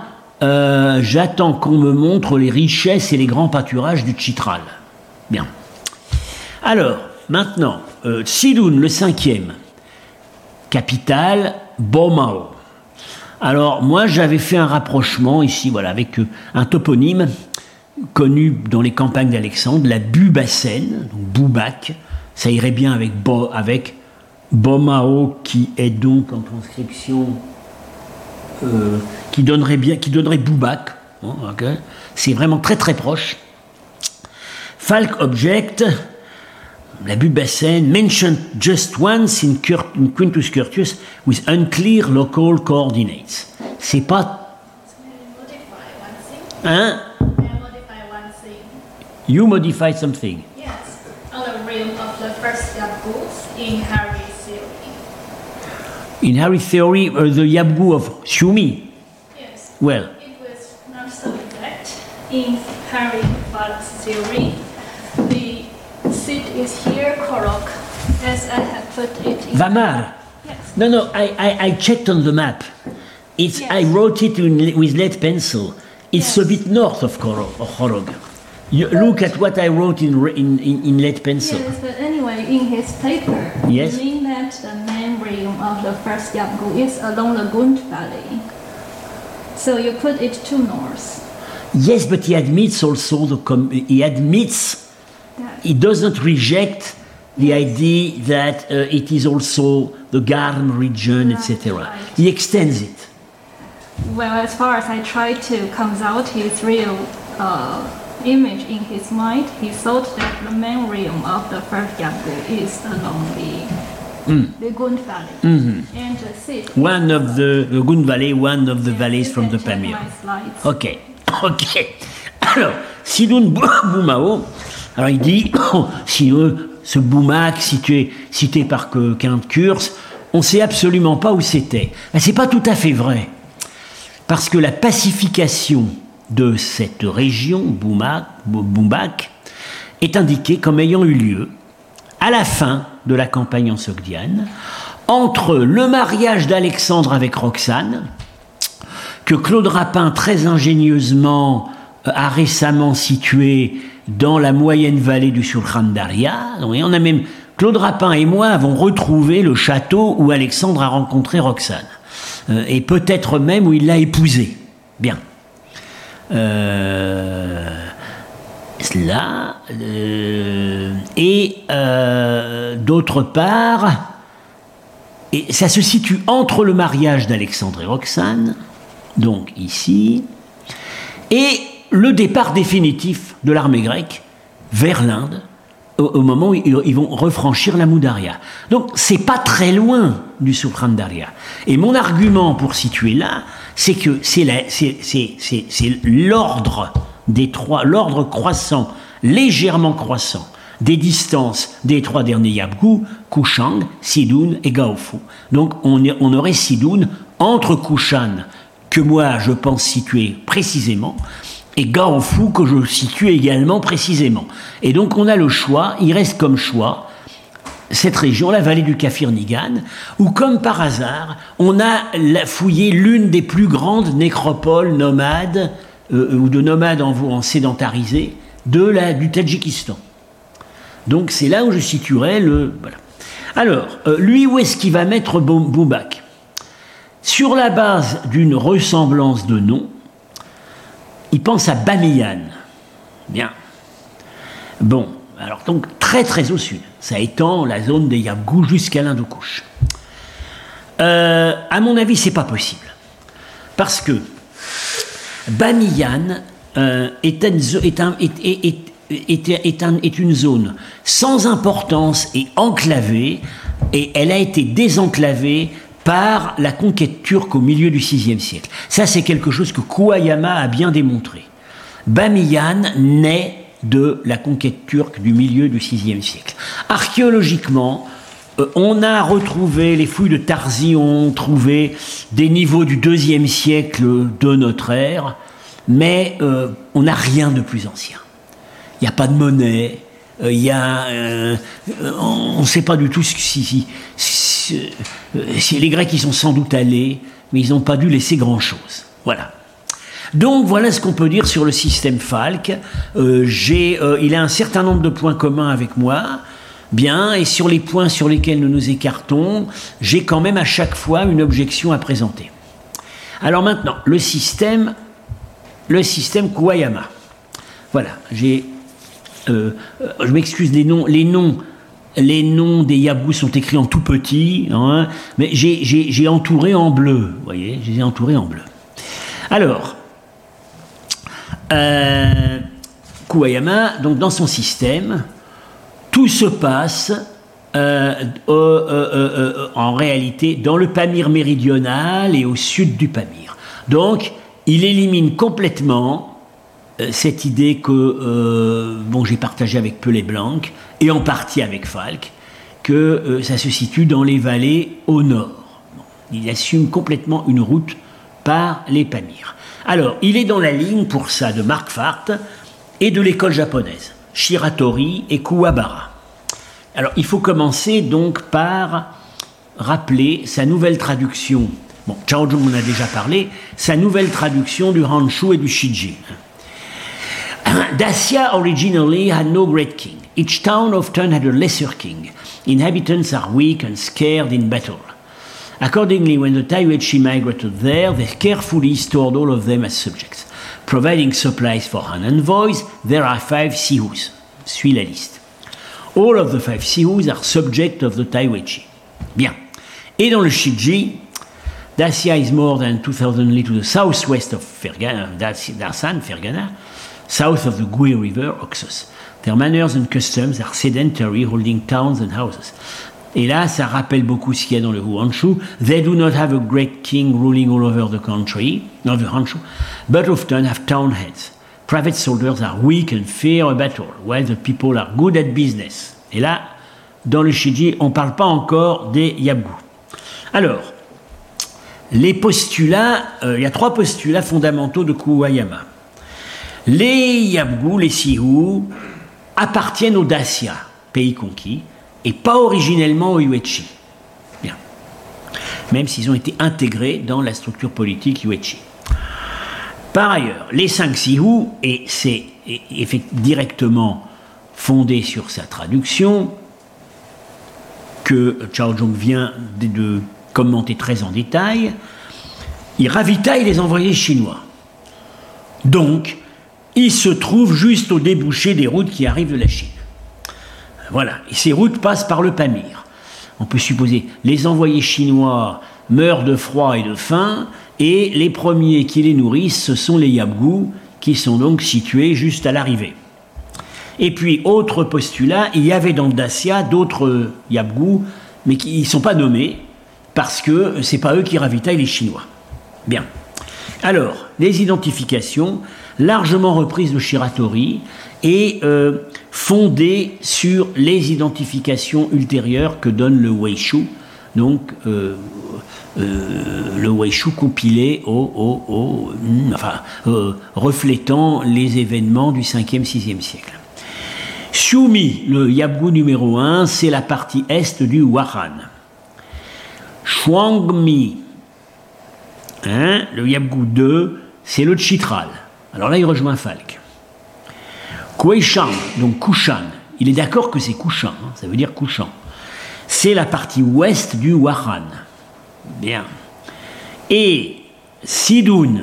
les richesses et les grands pâturages du Chitral. Bien. Alors, maintenant, Sidun, le 5e, capitale, Bomao. Alors, moi, j'avais fait un rapprochement ici, voilà, avec un toponyme connu dans les campagnes d'Alexandre, la Bubassène, donc Boubac. Ça irait bien avec Bomao, qui est donc en transcription, qui donnerait Boubac. Bon, okay. C'est vraiment très très proche. Falk object. La Bubassène mentioned just once in Quintus Curtius with unclear local coordinates. C'est pas. Hein? You modify something. Yes, on the realm of the first Yabgus in Harry theory. In Harry theory, the Yabgu of Xiumi. Yes. Well. It was not so exact. In Harry Falk's theory, the seat is here, Korok, as I have put it in. Vamar. Yes. No, I checked on the map. It's Yes. I wrote it with lead pencil. It's a bit north of Khorog. You look at what I wrote in lead pencil. Yes, but anyway, in his paper, Yes. he mean that the main realm of the first Yabgu is along the Gund Valley. So you put it to north. Yes, but he admits also he doesn't reject the idea that it is also the garden region, etc. Right. He extends it. Well, as far as I try to consult his real image in his mind, he thought that the main realm of the first Yabgu is along the Gund Valley. And the seat. One of the Gund Valley, one of the valleys from the Pamir. My slides. Ok. Alors, Sidoun Boumao, alors il dit, ce Boumak cité par Quint Kurs, on ne sait absolument pas où c'était. Mais c'est pas tout à fait vrai. Parce que la pacification de cette région, Boumbak, est indiquée comme ayant eu lieu à la fin de la campagne en Sogdiane, entre le mariage d'Alexandre avec Roxane, que Claude Rapin très ingénieusement a récemment situé dans la moyenne vallée du Shulchan Daria. Et on a même, Claude Rapin et moi avons retrouvé le château où Alexandre a rencontré Roxane. Et peut-être même où il l'a épousée. Bien. Cela. Et d'autre part, et ça se situe entre le mariage d'Alexandre et Roxane, donc ici, et le départ définitif de l'armée grecque vers l'Inde, au moment où ils vont refranchir la Moudaria. Donc, c'est pas très loin du Shulchan Daria. Et mon argument pour situer là, c'est que c'est l'ordre des trois, l'ordre croissant, légèrement croissant, des distances des trois derniers Yabgu, Kushang, Sidoun et Gaofu. Donc, on aurait Sidoun entre Kushan, que moi je pense situer précisément, et Gaofu que je situe également précisément. Et donc on a le choix, il reste comme choix, cette région, la vallée du Kafir-Nigan, où comme par hasard, on a fouillé l'une des plus grandes nécropoles nomades, ou de nomades en sédentarisés, du Tadjikistan. Donc c'est là où je situerai le... Voilà. Alors, lui, où est-ce qu'il va mettre Boumbak ? Sur la base d'une ressemblance de nom, il pense à Bamiyan. Bien. Bon, alors donc très très au sud. Ça étend la zone des Yabgu jusqu'à l'Hindoukouche. À mon avis, c'est pas possible. Parce que Bamiyan est une zone sans importance et enclavée, et elle a été désenclavée par la conquête turque au milieu du VIe siècle. Ça, c'est quelque chose que Kouayama a bien démontré. Bamiyan naît de la conquête turque du milieu du VIe siècle. Archéologiquement, on a retrouvé, les fouilles de Tarzi ont trouvé des niveaux du IIe siècle de notre ère, mais on n'a rien de plus ancien. Il n'y a pas de monnaie, on ne sait pas du tout si les Grecs y sont sans doute allés, mais ils n'ont pas dû laisser grand-chose. Voilà. Donc voilà ce qu'on peut dire sur le système Falck. Il a un certain nombre de points communs avec moi, bien, et sur les points sur lesquels nous nous écartons, j'ai quand même à chaque fois une objection à présenter. Alors maintenant, le système Kouayama. Voilà, je m'excuse, les noms des Yabgu sont écrits en tout petit, hein, mais j'ai entouré en bleu, vous voyez, je les ai entourés en bleu. Alors, Kouayama, donc dans son système, tout se passe en réalité dans le Pamir méridional et au sud du Pamir. Donc, il élimine complètement cette idée que j'ai partagée avec Pelé-Blanc et en partie avec Falck, que ça se situe dans les vallées au nord. Il assume complètement une route par les Pamirs. Alors, il est dans la ligne pour ça de Marquardt et de l'école japonaise, Shiratori et Kuwabara. Alors, il faut commencer donc par rappeler sa nouvelle traduction. Bon, Chao Jung en a déjà parlé, sa nouvelle traduction du Hanshu et du Shiji. Dacia originally had no great king. Each town often had a lesser king. Inhabitants are weak and scared in battle. Accordingly, when the Taiuechi migrated there, they carefully stored all of them as subjects. Providing supplies for an envoys, there are 5 sihus. Suis la liste. All of the 5 Sihus are subject of the Taiwechi. Bien. Et dans le Shiji, Dacia is more than 2,000 li to the southwest of Dasan, Fergana, south of the Gui River, Oxus. Their manners and customs are sedentary, holding towns and houses. Et là, ça rappelle beaucoup ce qu'il y a dans le Huanshu. They do not have a great king ruling all over the country, not the Hanshu, but often have town heads. Private soldiers are weak and fear a battle, while the people are good at business. Et là, dans le Shiji, on ne parle pas encore des Yabgu. Alors, les postulats, il y a 3 postulats fondamentaux de Kuwayama. Les Yabgu, les Sihu, appartiennent au Dacia, pays conquis, et pas originellement au Yuechi. Bien. Même s'ils ont été intégrés dans la structure politique Yuechi. Par ailleurs, les 5 Sihu, et c'est directement fondé sur sa traduction, que Chao Zhong vient de commenter très en détail, ils ravitaillent les envoyés chinois. Donc, ils se trouvent juste au débouché des routes qui arrivent de la Chine. Voilà, et ces routes passent par le Pamir. On peut supposer les envoyés chinois meurent de froid et de faim, et les premiers qui les nourrissent, ce sont les Yabgu, qui sont donc situés juste à l'arrivée. Et puis, autre postulat, il y avait dans le Dacia d'autres Yabgu, mais qui ne sont pas nommés, parce que ce n'est pas eux qui ravitaillent les Chinois. Bien. Alors, les identifications, largement reprises de Shiratori, et fondées sur les identifications ultérieures que donne le Weishu, donc le Weishu compilé reflétant les événements du 5e, 6e siècle. Xiumi, le Yabgu numéro 1, c'est la partie est du Wahan. Shuangmi, le Yabgu 2, c'est le Chitral. Alors là, il rejoint Falk. Kueishan, donc Kushan, il est d'accord que c'est Kushan, ça veut dire Kushan. C'est la partie ouest du Wahan. Bien. Et Sidun,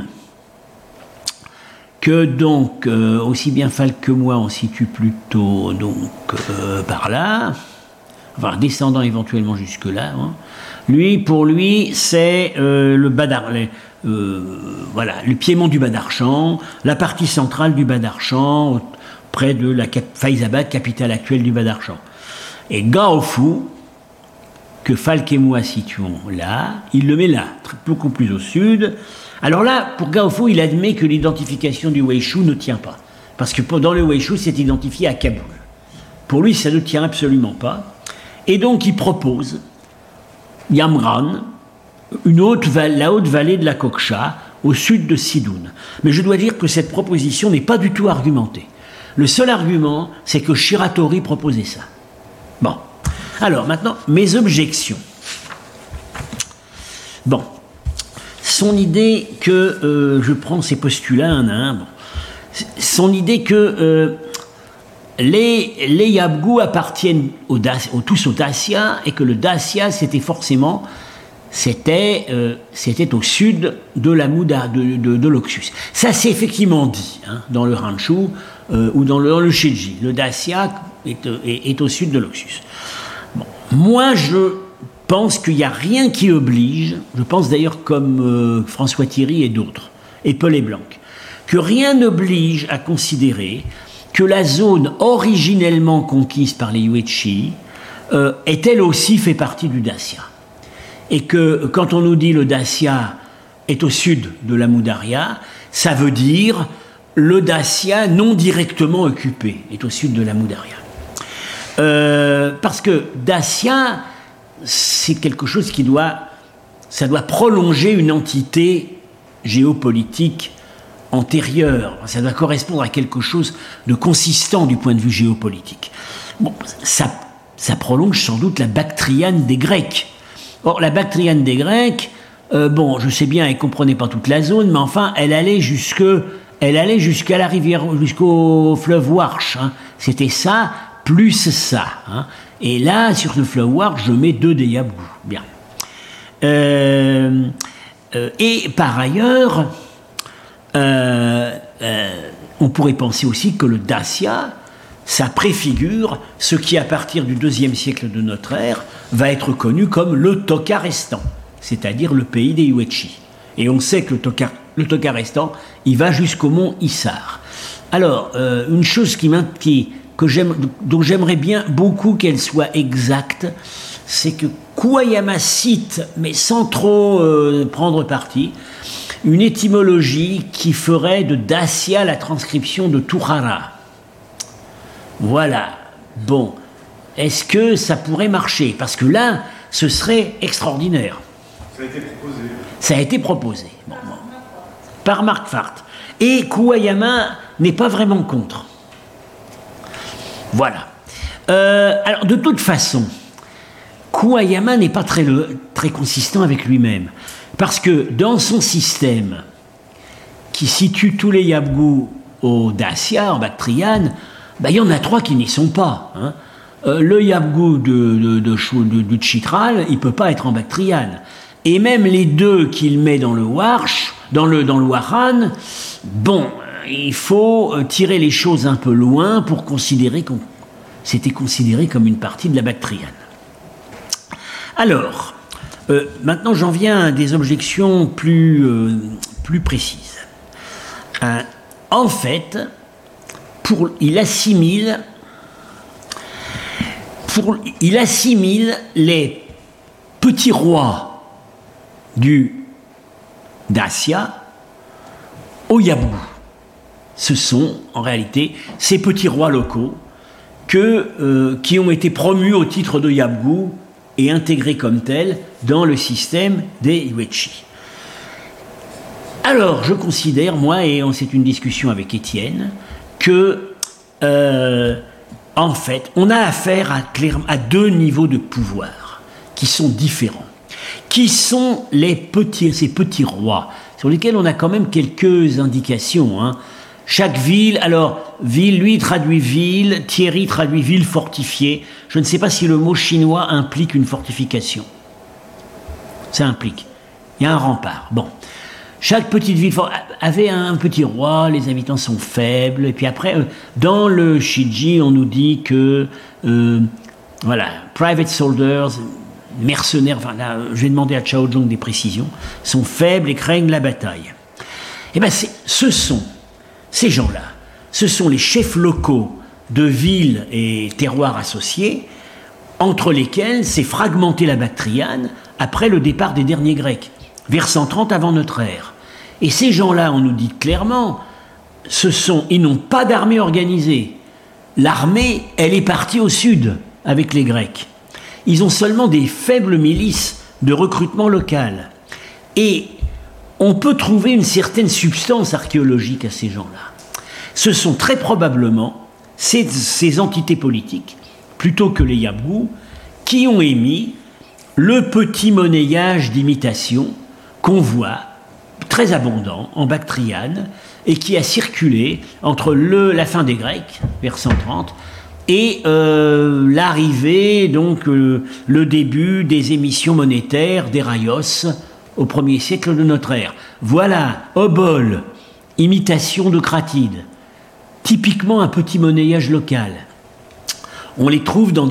que donc, aussi bien Falk que moi, on situe plutôt donc, par là, enfin descendant éventuellement jusque-là. Pour lui, c'est le Badar, voilà, le piémont du Badarchan, la partie centrale du Badarchan, près de la Faizabad, capitale actuelle du Badarchan. Et Gaofu, que Falk et moi situons là, il le met là, beaucoup plus au sud. Alors là, pour Gaofu, il admet que l'identification du Weishu ne tient pas. Parce que dans le Weishu, c'est identifié à Kaboul. Pour lui, ça ne tient absolument pas. Et donc, il propose Yamran, la haute vallée de la Koksha, au sud de Sidun. Mais je dois dire que cette proposition n'est pas du tout argumentée. Le seul argument, c'est que Shiratori proposait ça. Bon. Alors, maintenant, mes objections. Bon. Son idée que, je prends ces postulats un à un, bon. Son idée que les Yabgu appartiennent tous au Dacia, et que le Dacia, c'était forcément... C'était au sud de la Mouda, de l'Oxus. Ça, c'est effectivement dit dans le Hanshu ou dans le Shiji. Le Dacia est au sud de l'Oxus. Bon. Moi, je pense qu'il n'y a rien qui oblige, je pense d'ailleurs comme François Thierry et d'autres, et Paul et Blanc, que rien n'oblige à considérer que la zone originellement conquise par les Yuechi est elle aussi fait partie du Dacia. Et que quand on nous dit le Dacia est au sud de la Moudaria, ça veut dire le Dacia non directement occupé est au sud de la Moudaria. Parce que Dacia, c'est quelque chose ça doit prolonger une entité géopolitique antérieure. Ça doit correspondre à quelque chose de consistant du point de vue géopolitique. Bon, ça prolonge sans doute la Bactriane des Grecs. Or, la Bactriane des Grecs, bon, je sais bien, elle ne comprenait pas toute la zone, mais enfin, elle allait jusqu'à la rivière, jusqu'au fleuve Warch. C'était ça, plus ça. Et là, sur le fleuve Warch, je mets 2 des Yabgu. Bien. Et par ailleurs, on pourrait penser aussi que le Dacia ça préfigure ce qui, à partir du IIe siècle de notre ère, va être connu comme le Tokarestan, c'est-à-dire le pays des Yuezhi. Et on sait que le Tokarestan, il va jusqu'au mont Issar. Alors, une chose dont j'aimerais bien beaucoup qu'elle soit exacte, c'est que Kuwayama cite, mais sans trop prendre parti, une étymologie qui ferait de Dacia la transcription de Tuhara. Voilà. Bon. Est-ce que ça pourrait marcher? Parce que là, ce serait extraordinaire. Ça a été proposé. Ça a été proposé. Bon. Par Mark Fart. Et Kuwayama n'est pas vraiment contre. Voilà. Alors, de toute façon, Kuwayama n'est pas très consistant avec lui-même. Parce que dans son système, qui situe tous les Yabgu au Dacia, en Bactriane, il y en a 3 qui n'y sont pas. Hein. Le Yabgu du Chitral, il ne peut pas être en Bactriane. Et même les 2 qu'il met dans le Warsh, dans le Waran, bon, il faut tirer les choses un peu loin pour considérer qu'on c'était considéré comme une partie de la Bactriane. Alors, maintenant j'en viens à des objections plus précises. En fait, il assimile les petits rois du Dacia aux Yabgu. Ce sont en réalité ces petits rois locaux qui ont été promus au titre de Yabgu et intégrés comme tels dans le système des Yuezhi. Alors, je considère, moi, et c'est une discussion avec Étienne, que, en fait, on a affaire à 2 niveaux de pouvoir qui sont différents, qui sont ces petits rois, sur lesquels on a quand même quelques indications. Hein. Chaque ville, alors, ville, lui, traduit ville, Thierry traduit ville fortifiée. Je ne sais pas si le mot chinois implique une fortification. Ça implique. Il y a un rempart. Bon. Chaque petite ville avait un petit roi, les habitants sont faibles, et puis après, dans le Shiji, on nous dit que, voilà, private soldiers, mercenaires, enfin là, je vais demander à Chao Zhong des précisions, sont faibles et craignent la bataille. Eh bien, ces gens-là, ce sont les chefs locaux de villes et terroirs associés, entre lesquels s'est fragmentée la Bactriane après le départ des derniers Grecs, vers 130 avant notre ère. Et ces gens-là, on nous dit clairement, ils n'ont pas d'armée organisée. L'armée, elle est partie au sud avec les Grecs. Ils ont seulement des faibles milices de recrutement local. Et on peut trouver une certaine substance archéologique à ces gens-là. Ce sont très probablement ces entités politiques, plutôt que les Yabgu, qui ont émis le petit monnayage d'imitation qu'on voit très abondant en Bactriane et qui a circulé entre la fin des Grecs, vers 130, et l'arrivée, donc le début des émissions monétaires des Raios au 1er siècle de notre ère. Voilà, obol, imitation de Cratide, typiquement un petit monnayage local. On les trouve dans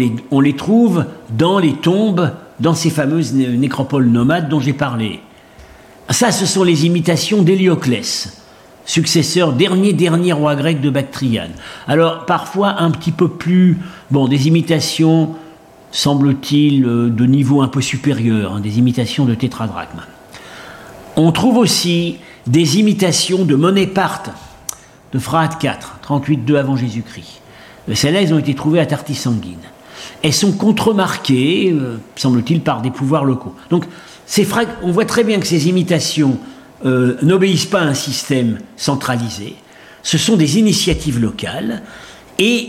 les tombes, dans ces fameuses nécropoles nomades dont j'ai parlé. Ça, ce sont les imitations d'Hélioclès, successeur, dernier roi grec de Bactriane. Alors, parfois un petit peu plus, des imitations, semble-t-il, de niveau un peu supérieur, hein, des imitations de tétradrachmes. On trouve aussi des imitations de monnaie parthe, de Phraates IV, 38-2 avant Jésus-Christ. Celles-là, elles ont été trouvées à Tartis sanguine. Elles sont contremarquées, semble-t-il, par des pouvoirs locaux. Donc, on voit très bien que ces imitations n'obéissent pas à un système centralisé. Ce sont des initiatives locales. Et,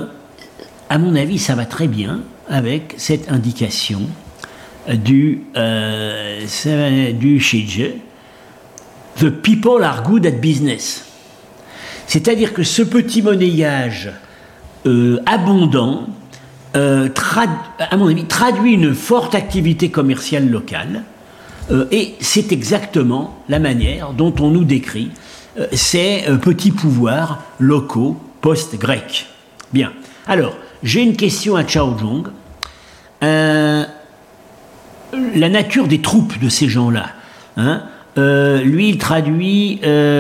à mon avis, ça va très bien avec cette indication du Shiji. The people are good at business. C'est-à-dire que ce petit monnayage abondant, à mon avis, traduit une forte activité commerciale locale, et c'est exactement la manière dont on nous décrit ces petits pouvoirs locaux post-grecs. Bien. Alors, j'ai une question à Chao Zhong. La nature des troupes de ces gens-là. Hein, lui, il traduit...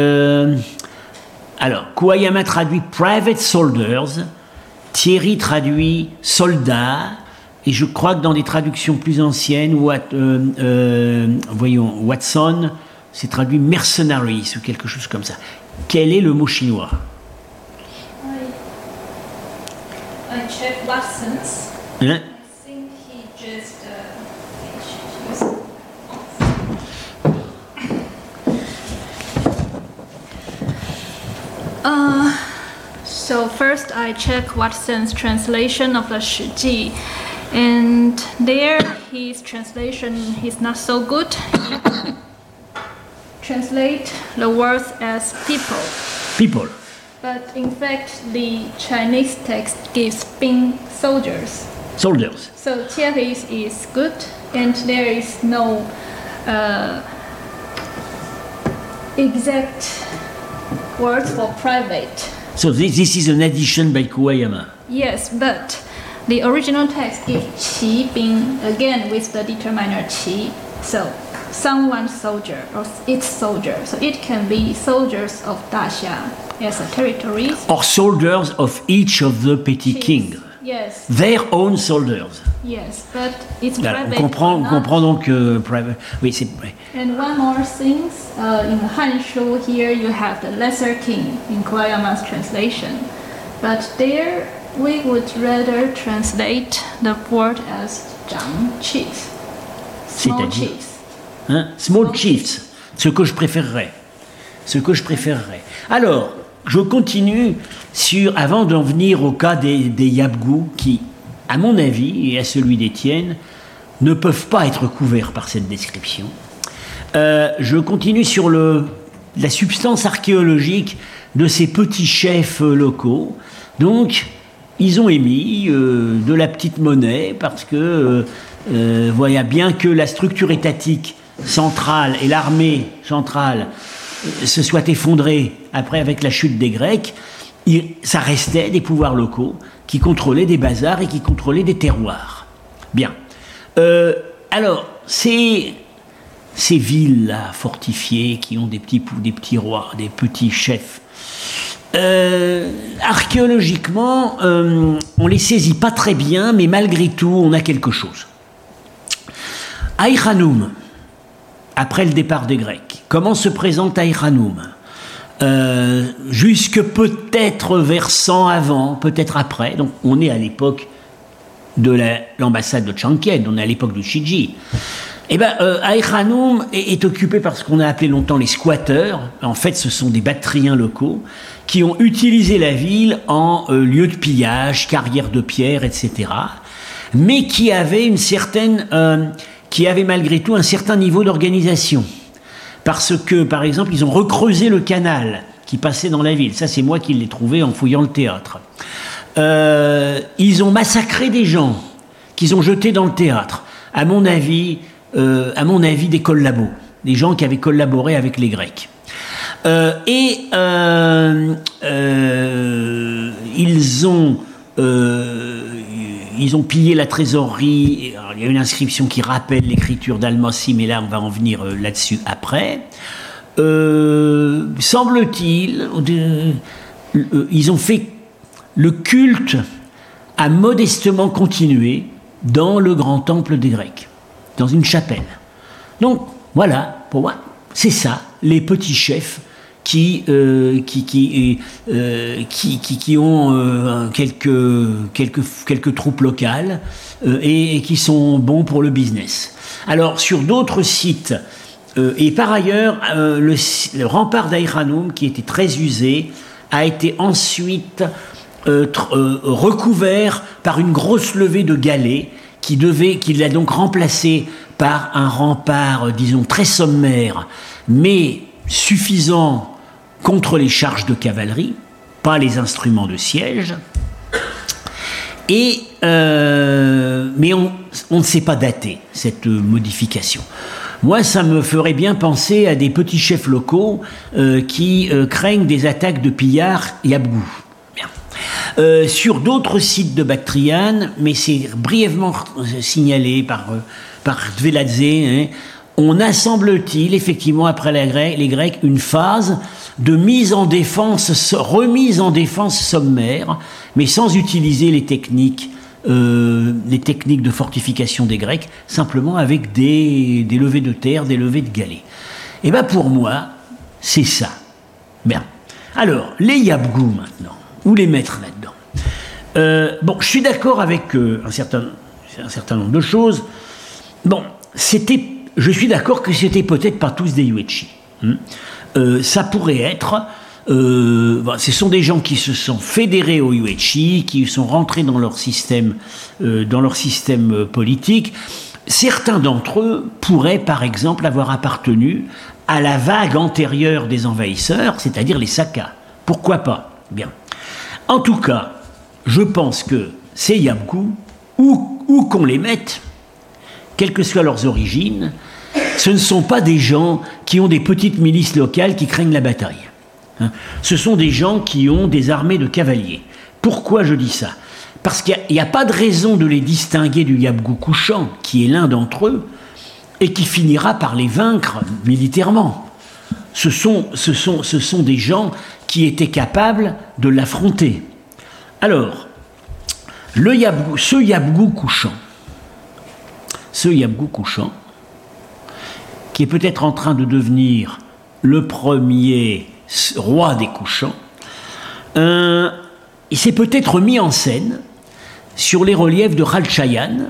alors, Kuwayama traduit « private soldiers », Thierry traduit « soldats », et je crois que dans des traductions plus anciennes, voyons, Watson, c'est traduit « mercenaries » ou quelque chose comme ça. Quel est le mot chinois? I checked Watson's. Hein? I think he just So first I check Watson's translation of the Shi Ji, and there his translation is not so good. He translate the words as people. People. But in fact, the Chinese text gives being soldiers. Soldiers. So Thierry is good, and there is no exact word for private. So this is an addition by Kuwayama. Yes, but the original text gives qi being again with the determiner qi. So someone's soldier or its soldier. So it can be soldiers of Daxia as a territory. Or soldiers of each of the petty kings. Yes. Their own soldiers. Yes, but it's Voilà, private. on comprend donc private. Oui, c'est. And one more thing, in Hanshu here you have the lesser king in Kuwayama's translation, but there we would rather translate the word as Zhang chiefs, small C'est-à-dire chiefs. Hein? Small chiefs, ce que je préférerais. Alors, je continue avant d'en venir au cas des Yabgou qui, à mon avis et à celui d'Étienne, ne peuvent pas être couverts par cette description. Je continue sur la substance archéologique de ces petits chefs locaux. Donc, ils ont émis de la petite monnaie parce que, voyez bien que la structure étatique centrale et l'armée centrale se soient effondrées après avec la chute des Grecs, ça restait des pouvoirs locaux qui contrôlaient des bazars et qui contrôlaient des terroirs. Bien. Alors, ces villes-là fortifiées qui ont des petits rois, des petits chefs, archéologiquement, on les saisit pas très bien, mais malgré tout, on a quelque chose. Aïkhanoum, après le départ des Grecs, comment se présente Aïkhanoum? Jusque peut-être vers 100 avant, peut-être après, donc on est à l'époque de l'ambassade de Changqian, on est à l'époque du Shiji. Eh bien, Aïkhanoum est occupé par ce qu'on a appelé longtemps les squatteurs. En fait, ce sont des Bactriens locaux qui ont utilisé la ville en lieu de pillage, carrière de pierre, etc. Mais qui avaient malgré tout un certain niveau d'organisation. Parce que, par exemple, ils ont recreusé le canal qui passait dans la ville. Ça, c'est moi qui l'ai trouvé en fouillant le théâtre. Ils ont massacré des gens qu'ils ont jetés dans le théâtre. À mon avis, des collabos, des gens qui avaient collaboré avec les Grecs. Ils ont pillé la trésorerie. Alors, il y a une inscription qui rappelle l'écriture d'Al-Massi, mais là, on va en venir là-dessus après. Semble-t-il, ils ont fait le culte a modestement continué dans le grand temple des Grecs, dans une chapelle. Donc, voilà, pour moi, c'est ça, les petits chefs qui ont quelques troupes locales et qui sont bons pour le business. Alors, sur d'autres sites, et par ailleurs, le rempart d'Aïkhanoum, qui était très usé, a été ensuite recouvert par une grosse levée de galets qui l'a donc remplacé par un rempart, disons, très sommaire, mais suffisant contre les charges de cavalerie, pas les instruments de siège. Mais on ne sait pas dater cette modification. Moi, ça me ferait bien penser à des petits chefs locaux qui craignent des attaques de pillards Yabgou. Bien. Sur d'autres sites de Bactriane, mais c'est brièvement signalé par Dveladze, hein, on a, semble-t-il, effectivement, après les Grecs, une phase de remise en défense sommaire, mais sans utiliser les techniques de fortification des Grecs, simplement avec des levées de terre, des levées de galets. Et bien pour moi, c'est ça. Bien. Alors, les Yabgou maintenant, où les mettre là-dedans? Bon, je suis d'accord avec un certain nombre de choses. Bon, je suis d'accord que c'était peut-être pas tous des Yuezhi. Ça pourrait être... ce sont des gens qui se sont fédérés aux Yuezhi, qui sont rentrés dans leur système politique. Certains d'entre eux pourraient, par exemple, avoir appartenu à la vague antérieure des envahisseurs, c'est-à-dire les Sakas. Pourquoi pas? Bien. En tout cas, je pense que ces Yabgou, où qu'on les mette, quelles que soient leurs origines, ce ne sont pas des gens qui ont des petites milices locales qui craignent la bataille. Ce sont des gens qui ont des armées de cavaliers. Pourquoi je dis ça? Parce qu'il n'y a pas de raison de les distinguer du Yabgou couchant, qui est l'un d'entre eux, et qui finira par les vaincre militairement. Ce sont des gens qui étaient capables de l'affronter. Alors, ce Yabgou couchant, qui est peut-être en train de devenir le premier roi des couchants, il s'est peut-être mis en scène sur les reliefs de Khalchayan,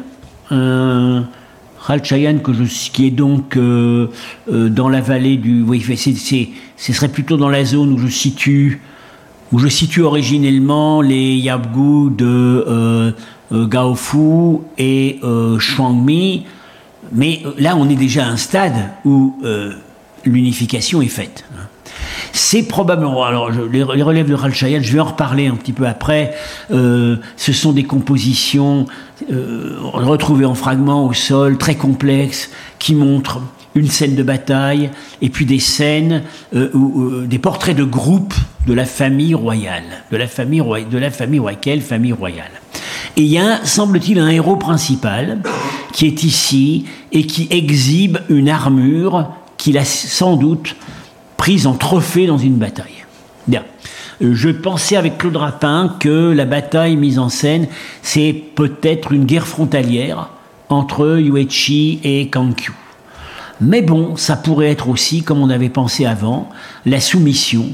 qui est donc dans la vallée du... Oui, ce serait plutôt dans la zone où je situe originellement les Yabgou de Gaofu et Shuangmi, mais là on est déjà à un stade où l'unification est faite. C'est probablement... Alors, les reliefs de Khalchayan, je vais en reparler un petit peu après. Ce sont des compositions retrouvées en fragments au sol, très complexes, qui montrent une scène de bataille, et puis des scènes, des portraits de groupes de la famille royale. De la famille royale. Et il y a, semble-t-il, un héros principal qui est ici et qui exhibe une armure qu'il a sans doute prise en trophée dans une bataille. Bien. Je pensais avec Claude Rapin que la bataille mise en scène, c'est peut-être une guerre frontalière entre Yuezhi et Kangqiu. Mais bon, ça pourrait être aussi, comme on avait pensé avant, la soumission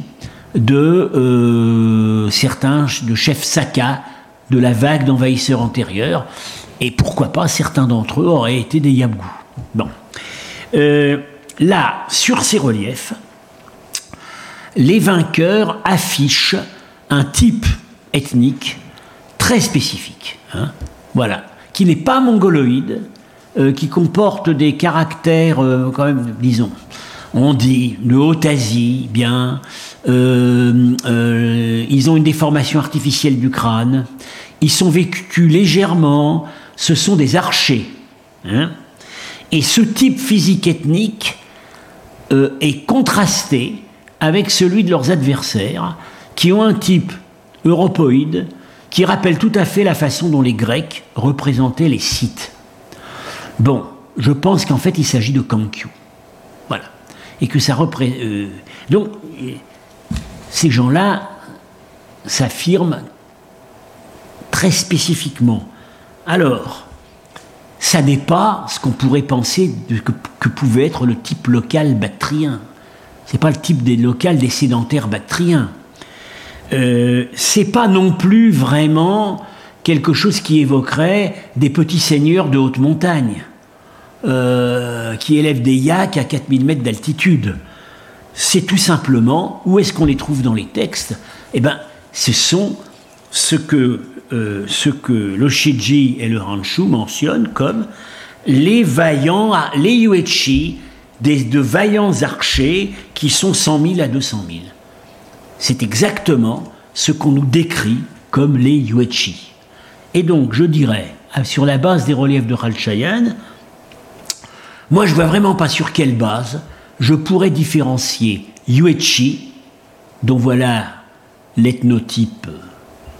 de certains de chefs Saka de la vague d'envahisseurs antérieurs, et pourquoi pas certains d'entre eux auraient été des Yabgou. Bon. Là, sur ces reliefs, les vainqueurs affichent un type ethnique très spécifique, voilà, qui n'est pas mongoloïde, qui comporte des caractères, quand même, disons, on dit de Haute-Asie, bien, ils ont une déformation artificielle du crâne, ils sont vêtus légèrement, ce sont des archers, et ce type physique ethnique est contrasté avec celui de leurs adversaires, qui ont un type europoïde qui rappelle tout à fait la façon dont les Grecs représentaient les Scythes. Bon, je pense qu'en fait il s'agit de Kangqiu. Voilà. Et que ça représente... donc, ces gens-là s'affirment très spécifiquement. Alors, ça n'est pas ce qu'on pourrait penser que pouvait être le type local bactrien. C'est pas le type local des sédentaires bactriens. C'est pas non plus vraiment quelque chose qui évoquerait des petits seigneurs de haute montagne qui élèvent des yaks à 4000 mètres d'altitude. C'est tout simplement, où est-ce qu'on les trouve dans les textes? Eh bien, ce sont ce que le Shiji et le Hanshu mentionnent comme les Yuezhi, de vaillants archers qui sont 100 000 à 200 000. C'est exactement ce qu'on nous décrit comme les Yuezhi. Et donc, je dirais, sur la base des reliefs de Khalchayan, moi je ne vois vraiment pas sur quelle base je pourrais différencier Yuezhi, dont voilà l'ethnotype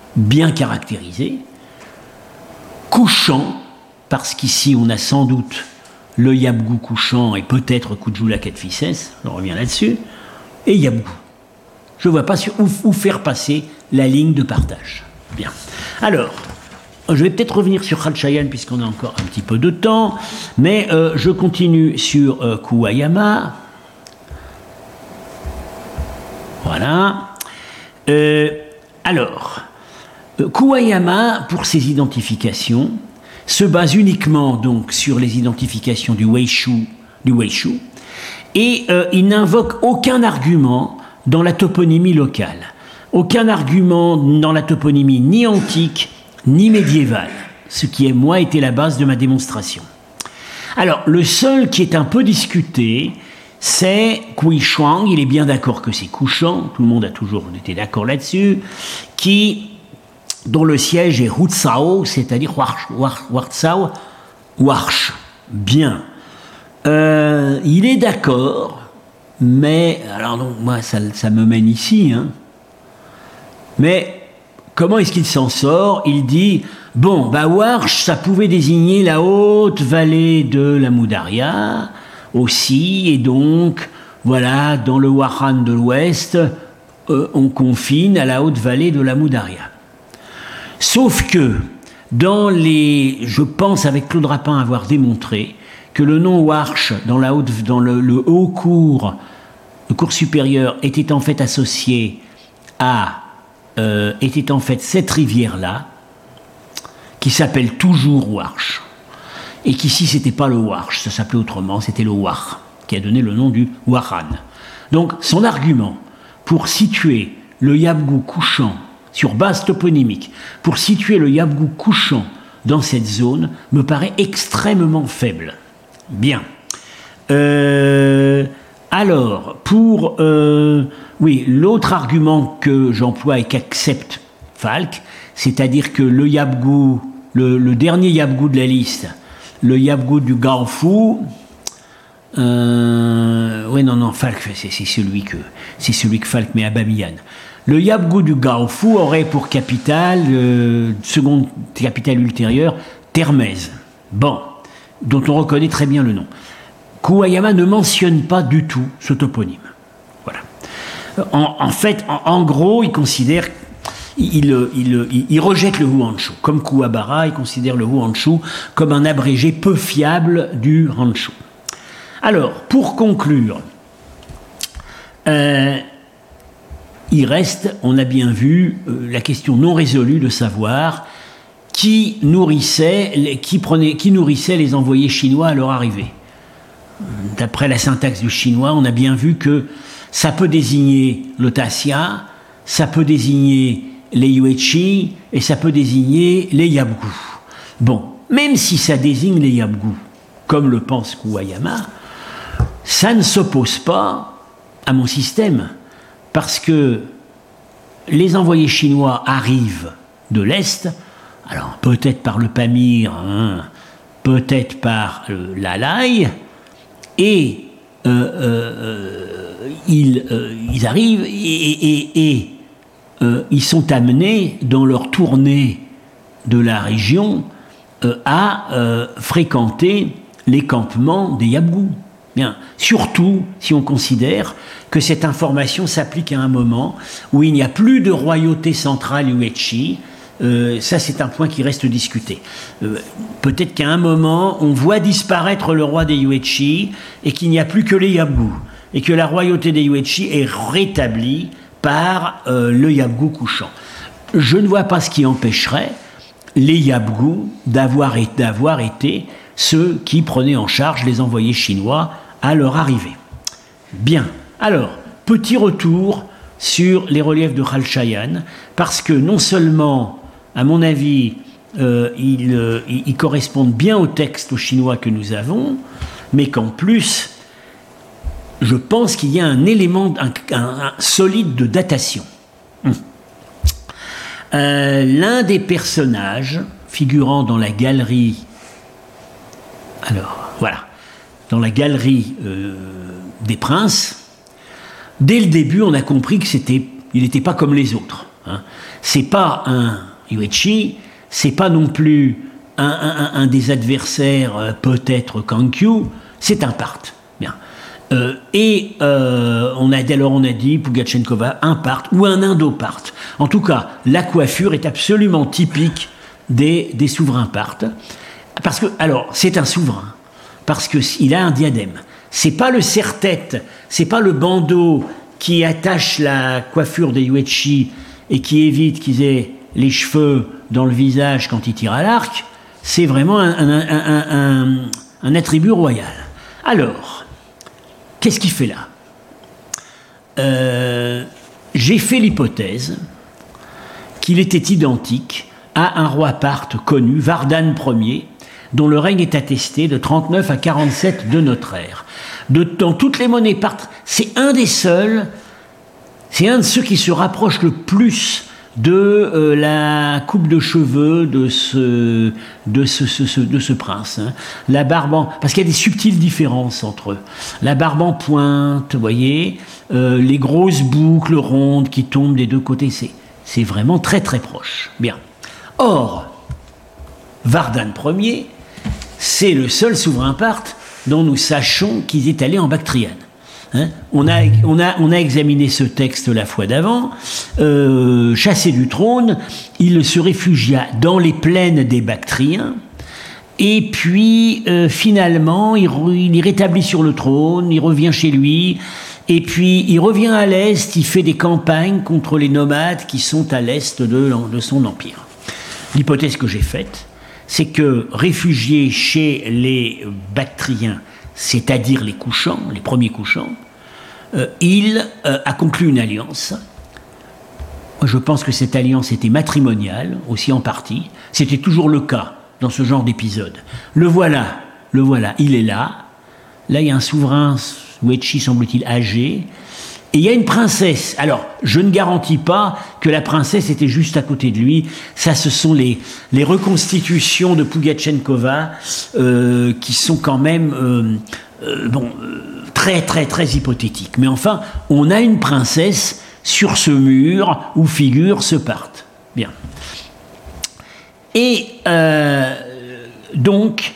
bien caractérisé, couchant, parce qu'ici on a sans doute le Yabgou couchant et peut-être Kujula Katfises, on revient là-dessus, et Yabgou. Je ne vois pas où faire passer la ligne de partage. Bien. Alors, je vais peut-être revenir sur Khalchayan puisqu'on a encore un petit peu de temps, mais je continue sur Kuwayama. Voilà. Alors, Kuwayama, pour ses identifications, se base uniquement donc sur les identifications du Weishu, et il n'invoque aucun argument dans la toponymie locale, aucun argument dans la toponymie ni antique ni médiévale, ce qui est moi était la base de ma démonstration. Alors le seul qui est un peu discuté, c'est Kuishuang, il est bien d'accord que c'est Kushan, tout le monde a toujours été d'accord là-dessus, dont le siège est Hutsao, c'est-à-dire Wartsao, Warsh. Bien. Il est d'accord, mais, alors donc, moi, ça me mène ici, hein. Mais, comment est-ce qu'il s'en sort? Il dit, bon, Warsh, ça pouvait désigner la haute vallée de la Moudaria, aussi, et donc, voilà, dans le Wahan de l'Ouest, on confine à la haute vallée de la Moudaria. Sauf que, je pense avec Claude Rapin avoir démontré que le nom Warsh dans le haut cours, le cours supérieur, était en fait associé était en fait cette rivière-là, qui s'appelle toujours Warsh, et qu'ici c'était pas le Warsh, ça s'appelait autrement, c'était le War, qui a donné le nom du Wahan. Donc son argument pour situer le Yabgou couchant sur base toponymique, pour situer le Yabgou couchant dans cette zone, me paraît extrêmement faible. Bien. Alors, l'autre argument que j'emploie et qu'accepte Falk, c'est-à-dire que le Yabgou, le dernier Yabgou de la liste, le Yabgou du Gaofu, Falk, c'est celui que Falk met à Bamiyan. Le Yabgou du Gaofu aurait pour capitale, seconde capitale ultérieure, Termez. Bon, dont on reconnaît très bien le nom. Kuwayama ne mentionne pas du tout ce toponyme. Voilà. En gros, il considère, il rejette le Huanshu. Comme Kuwabara, il considère le Huanshu comme un abrégé peu fiable du Hanshu. Alors, pour conclure, il reste, on a bien vu, la question non résolue de savoir qui nourrissait les envoyés chinois à leur arrivée. D'après la syntaxe du chinois, on a bien vu que ça peut désigner le Tassia, ça peut désigner les Yuechi et ça peut désigner les Yabgou. Bon, même si ça désigne les Yabgou, comme le pense Kuwayama, ça ne s'oppose pas à mon système, parce que les envoyés chinois arrivent de l'Est, alors peut-être par le Pamir, peut-être par l'Alai, et ils arrivent et ils sont amenés dans leur tournée de la région à fréquenter les campements des Yabgou. Bien. Surtout si on considère que cette information s'applique à un moment où il n'y a plus de royauté centrale Yuechi. Ça, c'est un point qui reste discuté. Peut-être qu'à un moment, on voit disparaître le roi des Yuechi et qu'il n'y a plus que les Yabgou, et que la royauté des Yuechi est rétablie par le Yabgou couchant. Je ne vois pas ce qui empêcherait les Yabgou d'avoir été ceux qui prenaient en charge les envoyés chinois à leur arrivée. Bien. Alors, petit retour sur les reliefs de Khalchayan, parce que non seulement, à mon avis, ils correspondent bien au texte chinois que nous avons, mais qu'en plus, je pense qu'il y a un élément un solide de datation. L'un des personnages figurant dans la galerie, dans la galerie des princes, dès le début, on a compris qu'il n'était pas comme les autres. Hein. C'est pas un Yuechi, c'est pas non plus un des adversaires, peut-être Kankyu, c'est un part. Bien. On a dit Pugachenkova un part ou un indo-part. En tout cas, la coiffure est absolument typique des souverains part. Parce que, alors, c'est un souverain, parce qu'il a un diadème. C'est pas le serre-tête, c'est pas le bandeau qui attache la coiffure des Yuechi et qui évite qu'ils aient les cheveux dans le visage quand ils tirent à l'arc. C'est vraiment un attribut royal. Alors, qu'est-ce qu'il fait là ? J'ai fait l'hypothèse qu'il était identique à un roi parthe connu, Vardhan Ier, dont le règne est attesté de 39 à 47 de notre ère. Dans toutes les monnaies parthes, c'est un des seuls, c'est un de ceux qui se rapproche le plus de la coupe de cheveux de ce prince. Hein. La barbe parce qu'il y a des subtiles différences entre eux. La barbe en pointe, vous voyez, les grosses boucles rondes qui tombent des deux côtés, c'est vraiment très très proche. Bien. Or, Vardhan Ier, c'est le seul souverain parthe dont nous sachons qu'il est allé en Bactriane. Hein, on a examiné ce texte la fois d'avant. Chassé du trône, il se réfugia dans les plaines des Bactriens. Et puis, finalement, il est rétabli sur le trône, il revient chez lui. Et puis, il revient à l'est, il fait des campagnes contre les nomades qui sont à l'est de son empire. L'hypothèse que j'ai faite, c'est que réfugié chez les Bactriens, c'est-à-dire les couchants, les premiers couchants, il a conclu une alliance. Je pense que cette alliance était matrimoniale, aussi en partie. C'était toujours le cas dans ce genre d'épisode. Le voilà, il est là. Là, il y a un souverain, Yuechi, semble-t-il, âgé. Et il y a une princesse. Alors, je ne garantis pas que la princesse était juste à côté de lui. Ça, ce sont les reconstitutions de Pugachenkova qui sont quand même très, très, très hypothétiques. Mais enfin, on a une princesse sur ce mur où figure ce parthe. Bien. Et donc,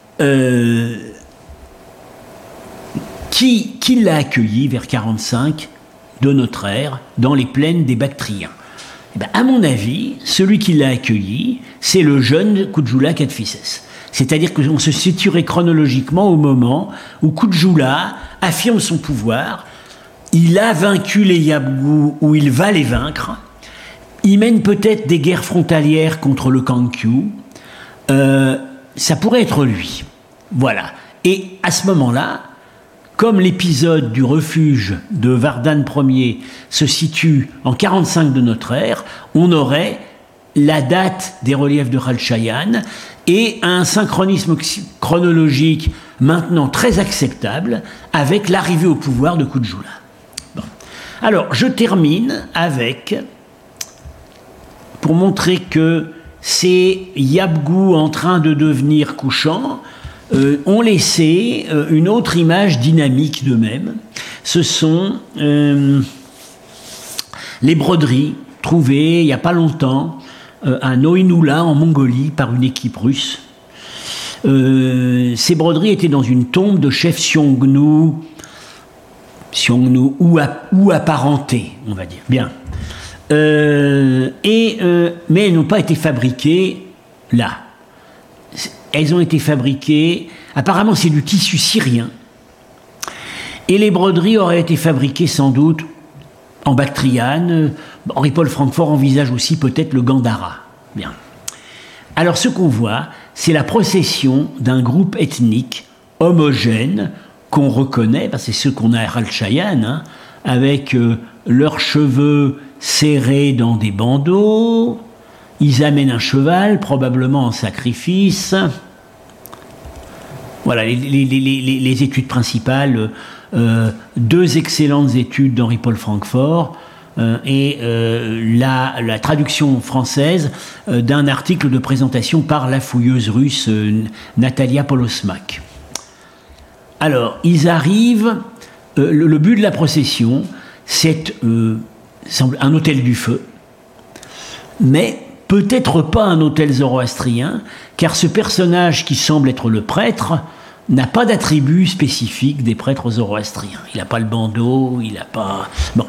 qui l'a accueilli vers 45 de notre ère dans les plaines des Bactriens? Eh bien, à mon avis, celui qui l'a accueilli, c'est le jeune Kujula Kadphises. C'est-à-dire qu'on se situerait chronologiquement au moment où Kujula affirme son pouvoir, il a vaincu les Yabgu ou il va les vaincre, il mène peut-être des guerres frontalières contre le Kankyu, ça pourrait être lui. Voilà. Et à ce moment-là, comme l'épisode du refuge de Vardhan Ier se situe en 45 de notre ère, on aurait la date des reliefs de Khalchayan et un synchronisme chronologique maintenant très acceptable avec l'arrivée au pouvoir de Kujula. Bon. Alors, je termine avec, pour montrer que ces Yabgu en train de devenir couchants ont laissé une autre image dynamique d'eux-mêmes. Ce sont les broderies trouvées il n'y a pas longtemps à Noinula en Mongolie par une équipe russe. Ces broderies étaient dans une tombe de chef Xiongnu ou apparenté, on va dire. Bien. Mais elles n'ont pas été fabriquées là. Elles ont été fabriquées, apparemment c'est du tissu syrien, et les broderies auraient été fabriquées sans doute en Bactriane. Henri-Paul Francfort envisage aussi peut-être le Gandhara. Bien. Alors ce qu'on voit, c'est la procession d'un groupe ethnique homogène qu'on reconnaît, parce que c'est ceux qu'on a à Khalchayan, hein, avec leurs cheveux serrés dans des bandeaux. Ils amènent un cheval, probablement en sacrifice. Voilà, les études principales, deux excellentes études d'Henri-Paul Francfort et la traduction française d'un article de présentation par la fouilleuse russe Natalia Polosmak. Alors, ils arrivent, le but de la procession, c'est un hôtel du feu, mais peut-être pas un autel zoroastrien, car ce personnage qui semble être le prêtre n'a pas d'attribut spécifique des prêtres zoroastriens. Il n'a pas le bandeau, il n'a pas... Bon.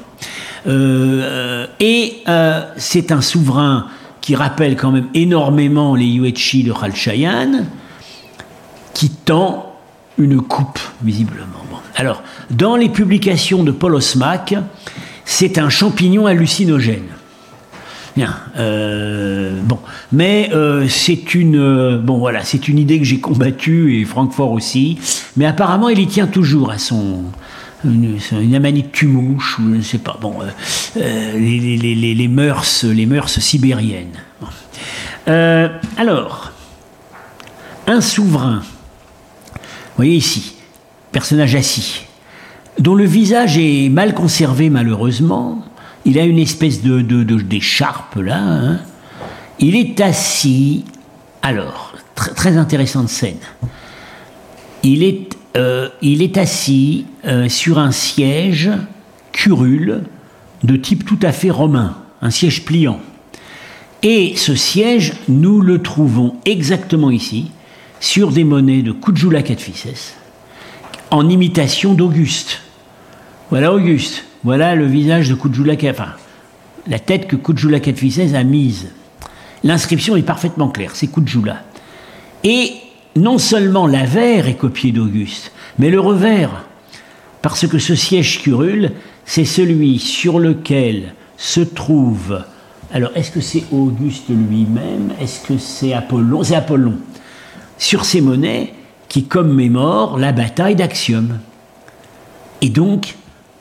C'est un souverain qui rappelle quand même énormément les Yuezhi de Khalchayan, qui tend une coupe, visiblement. Bon. Alors, dans les publications de Paul Osmak, c'est un champignon hallucinogène. Bien, bon, mais c'est une idée que j'ai combattue, et Francfort aussi, mais apparemment il y tient toujours à une amanite tumouche, ou je ne sais pas, bon, les mœurs sibériennes. Bon. Alors, un souverain, vous voyez ici, personnage assis, dont le visage est mal conservé malheureusement. Il a une espèce d'écharpe là. Hein. Il est assis. Alors, très intéressante scène. Il est assis sur un siège curule de type tout à fait romain, un siège pliant. Et ce siège, nous le trouvons exactement ici, sur des monnaies de Kujula Kadphises, en imitation d'Auguste. Voilà Auguste. Voilà le visage de Kujula, enfin, la tête que Kujula Kadphises a mise. L'inscription est parfaitement claire, c'est Kujula. Et non seulement l'avers est copié d'Auguste, mais le revers, parce que ce siège curule, c'est celui sur lequel se trouve... Alors, est-ce que c'est Auguste lui-même? Est-ce que c'est Apollon? C'est Apollon. Sur ces monnaies qui commémorent la bataille d'Actium. Et donc...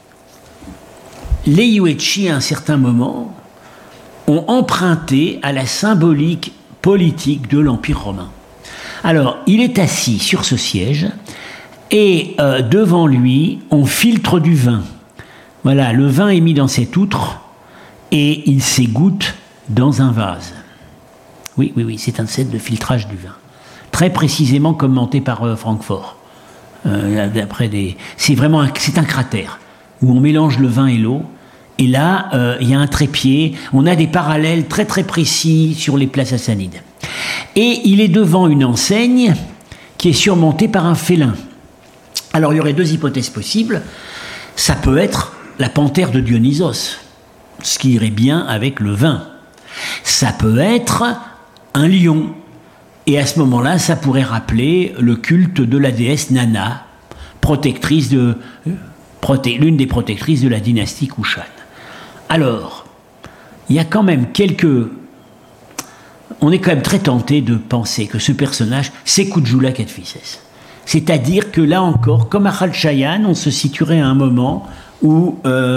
les Yuezhi, à un certain moment, ont emprunté à la symbolique politique de l'Empire romain. Alors, il est assis sur ce siège, et devant lui, on filtre du vin. Voilà, le vin est mis dans cette outre, et il s'égoutte dans un vase. Oui, c'est un set de filtrage du vin. Très précisément commenté par Francfort. C'est un cratère, où on mélange le vin et l'eau, et là, il y a un trépied, on a des parallèles très très précis sur les plats sassanides. Et il est devant une enseigne qui est surmontée par un félin. Alors il y aurait deux hypothèses possibles. Ça peut être la panthère de Dionysos, ce qui irait bien avec le vin. Ça peut être un lion, et à ce moment-là, ça pourrait rappeler le culte de la déesse Nana, l'une des protectrices de la dynastie Kushan. Alors, il y a quand même on est quand même très tenté de penser que ce personnage, c'est Kujula Kadphises. C'est-à-dire que là encore, comme à Khalchayan, on se situerait à un moment où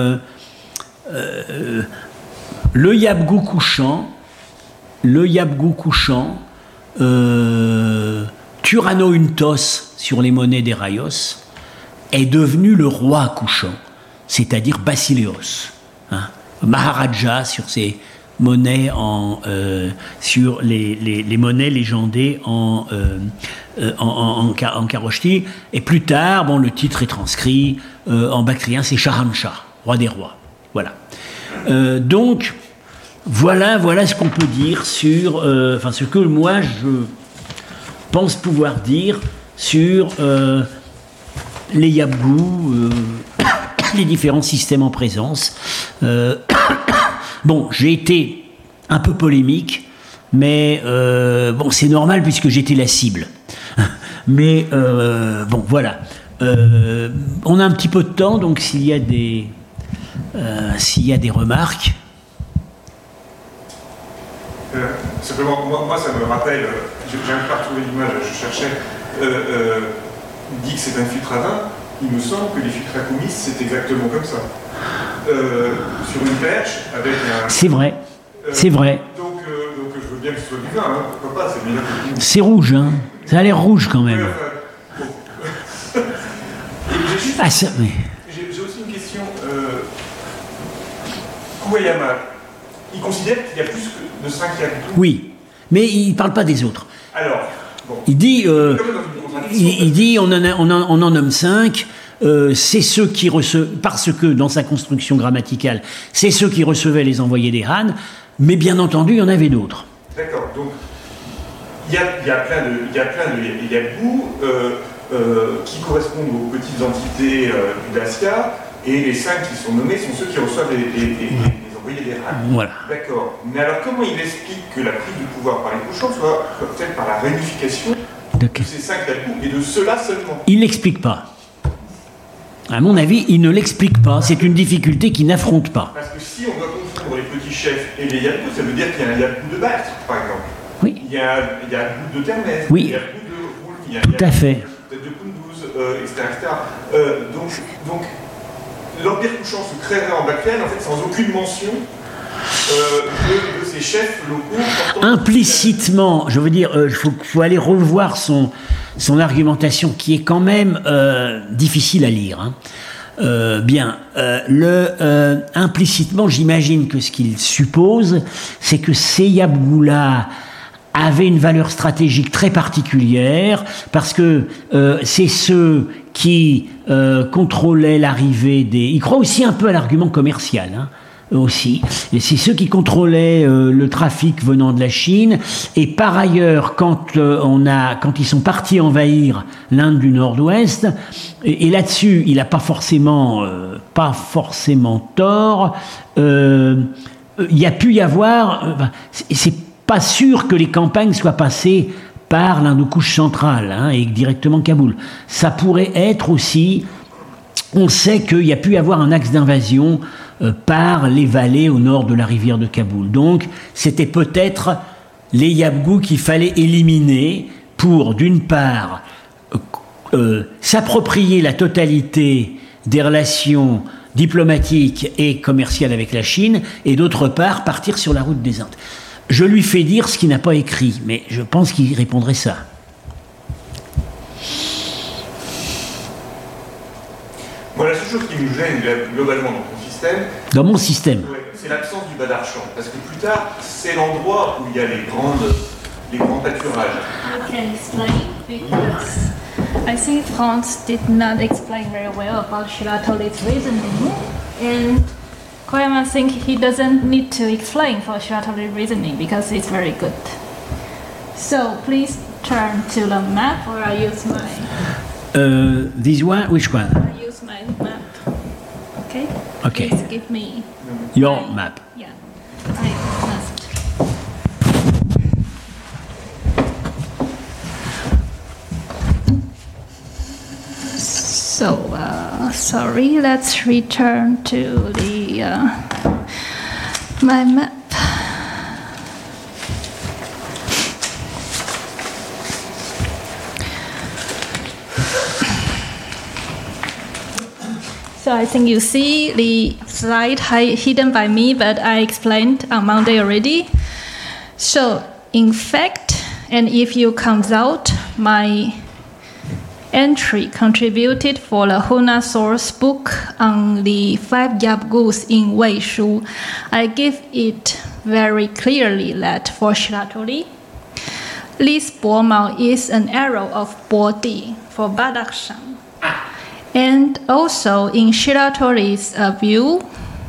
le Yabgou couchant, Turano-Untos sur les monnaies des Raios, est devenu le roi couchant, c'est-à-dire Basileos, hein, Maharaja sur ces monnaies sur les monnaies légendées en Kharoshthi. Et plus tard, bon, le titre est transcrit en bactrien, c'est Shahanshah, roi des rois. Voilà. Donc, voilà ce qu'on peut dire sur, ce que moi je pense pouvoir dire sur les Yabgou, les différents systèmes en présence. Bon, j'ai été un peu polémique, mais c'est normal puisque j'étais la cible. Mais voilà. On a un petit peu de temps, donc s'il y a des remarques. Simplement, moi, ça me rappelle, je n'arrive pas à retrouver l'image, je cherchais, dit que c'est un filtre à vin. Il me semble que les filtres à coumis, c'est exactement comme ça. Sur une perche, avec un... C'est vrai, c'est vrai. Donc je veux bien que ce soit du vin, hein. Pourquoi pas, c'est bien que... C'est rouge, hein. Ça a l'air rouge quand même. J'ai aussi une question. Kuwayama, il considère qu'il y a plus de 5 Yabgou. Oui, mais il ne parle pas des autres. Alors, bon. Il dit on en nomme 5, c'est ceux qui recevaient, parce que dans sa construction grammaticale, c'est ceux qui recevaient les envoyés des Han. Mais bien entendu, il y en avait d'autres. D'accord, donc il y a plein de yabgous qui correspondent aux petites entités du Dacia, et les 5 qui sont nommés sont ceux qui reçoivent les envoyés des rats. Voilà. D'accord, mais alors comment il explique que la prise du pouvoir par les cochons soit peut-être par la réunification de ces 5 yabgous et de ceux-là seulement? Il ne l'explique pas. À mon avis, il ne l'explique pas. C'est une difficulté qu'il n'affronte pas. Parce que si on doit confondre les petits chefs et les yabgous, ça veut dire qu'il y a un yabgou de Bactre, par exemple. Oui. Il y a un yabgou de Termès, Oui. il y a un yabgou de Roule, il y a un Tout à fait. peut-être de Kunduz, etc. Donc l'Empire couchant se créerait en Bactriane, en fait, sans aucune mention de ces chefs locaux. Implicitement, je veux dire, il faut aller revoir son argumentation qui est quand même difficile à lire. Hein. Implicitement, j'imagine que ce qu'il suppose, c'est que ces yabgous-là avaient une valeur stratégique très particulière, parce que c'est ceux qui contrôlaient l'arrivée des... Il croit aussi un peu à l'argument commercial, hein, aussi. Et c'est ceux qui contrôlaient le trafic venant de la Chine. Et par ailleurs, quand ils sont partis envahir l'Inde du Nord-Ouest, et là-dessus, il n'a pas forcément tort. Il y a pu y avoir... c'est pas sûr que les campagnes soient passées par l'Indo-Couche centrale, hein, et directement Kaboul. Ça pourrait être aussi... On sait qu'il y a pu y avoir un axe d'invasion par les vallées au nord de la rivière de Kaboul. Donc, c'était peut-être les yabgous qu'il fallait éliminer pour, d'une part, s'approprier la totalité des relations diplomatiques et commerciales avec la Chine, et d'autre part, partir sur la route des Indes. Je lui fais dire ce qu'il n'a pas écrit, mais je pense qu'il répondrait ça. Moi, la seule chose qui nous gêne globalement dans ton système... Dans mon système. Ouais, c'est l'absence du Badarchan. Parce que plus tard, c'est l'endroit où il y a les grands pâturages. I can explain because I think Franz did not explain very well about Shiratori's reasoning, and Koyama think he doesn't need to explain for Shiratori's reasoning because it's very good. So please turn to the map, or I use my... This one? Which one? I use my map. Okay? Okay. Please give me... Your map. Yeah. I must. So, sorry, let's return to the my map. So I think you see the slide hidden by me, but I explained on Monday already. So in fact, and if you count out my entry contributed for the Hona source book on the 5 yabgous in Weishu, I give it very clearly that for Shiratori, Li's Bomao is an arrow of Bodi for Badakhshan. And also in Shiratori's view,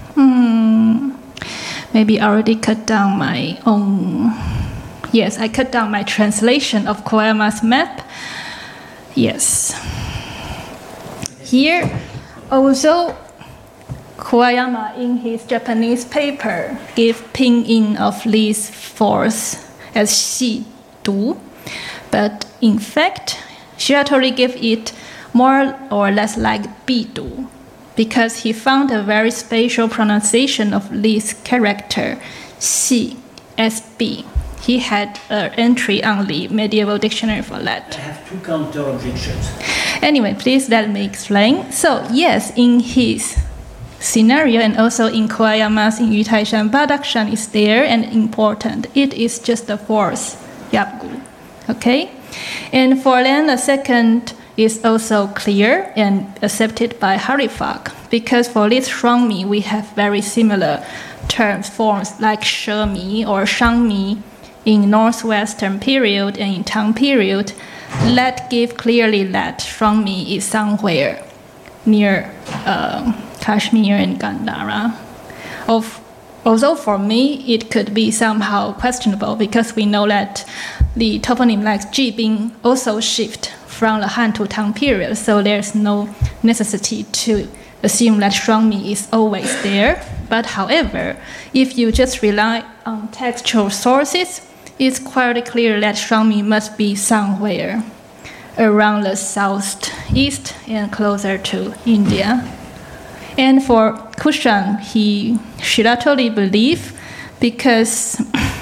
maybe I already cut down my own. Yes, I cut down my translation of Koyama's map. Yes. Here, also, Koyama in his Japanese paper gave pinyin of Li's force as Shi-du, but in fact, Shiratori gave it more or less like Bidu, because he found a very special pronunciation of Li's character, Xi, as B. He had an entry on the medieval dictionary for that. I have 2 counter objections. Anyway, please let me explain. So, yes, in his scenario and also in Koyama's in Yutaishan, Badakhshan is there and important. It is just the 4th Yabgu. Okay? And for then, the second is also clear and accepted by Harifag, because for this Shuangmi, we have very similar terms, forms like Shemi or Shangmi in Northwestern period and in Tang period, that give clearly that Shuangmi is somewhere near Kashmir and Gandhara. although for me it could be somehow questionable because we know that the toponym like Jibing also shift from the Han to Tang period, so there's no necessity to assume that Shuangmi is always there. But however, if you just rely on textual sources, it's quite clear that Shuangmi must be somewhere around the southeast and closer to India. And for Kushan, he should actually believe because,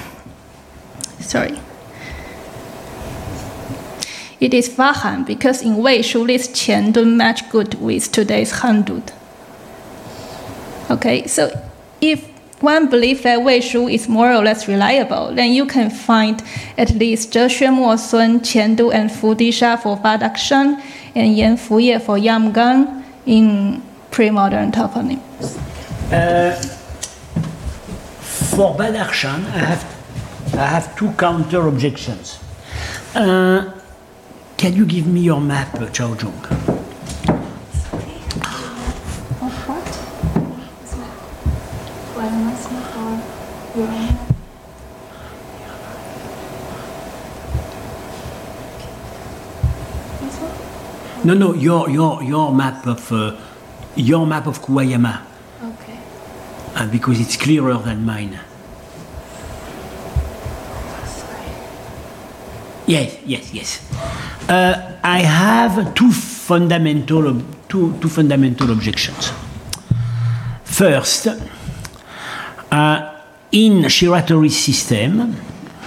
it is Vahan because in Wei Shu this Qian don't match good with today's Handud. Okay, so if one believes that Wei Shu is more or less reliable, then you can find at least Zhe Xue Mo Sun, Qiandu, and Fu Disha for Badakhshan, and Yan Fuye for Yamgang in pre-modern toponyms. For Badakhshan, I have two counter objections. Can you give me your map, Chao Zhong? No, your map of Kuwayama. Okay. Because it's clearer than mine. Yes. I have two fundamental objections. First, in Shiratori's system,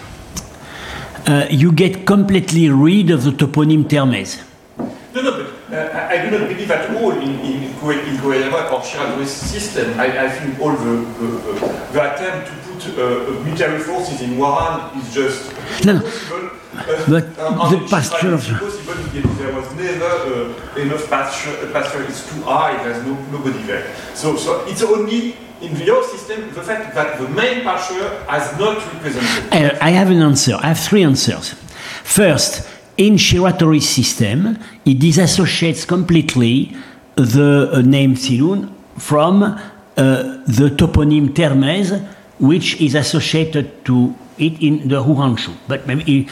you get completely rid of the toponym Termez. No, but I do not believe at all in Kuwayama or Shiratori's system. I think all the attempt to put military forces in Waran is just impossible. But the pasture of... There was never enough pasture, it's too high, there's nobody there. So it's only in your system the fact that the main pasture has not represented. I have an answer. I have three answers. First, in Shiratori's system, it disassociates completely the name Silun from the toponym Termez, which is associated to it in the Huangshu. But maybe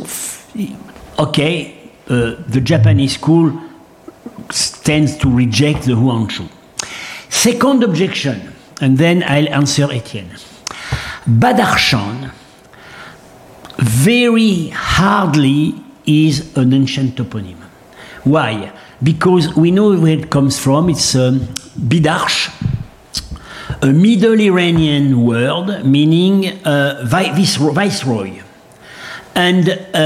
the Japanese school tends to reject the Huangshu. Second objection, and then I'll answer Etienne. Badakhshan very hardly is an ancient toponym. Why? Because we know where it comes from. It's Bidarsh, a Middle Iranian word meaning viceroy. And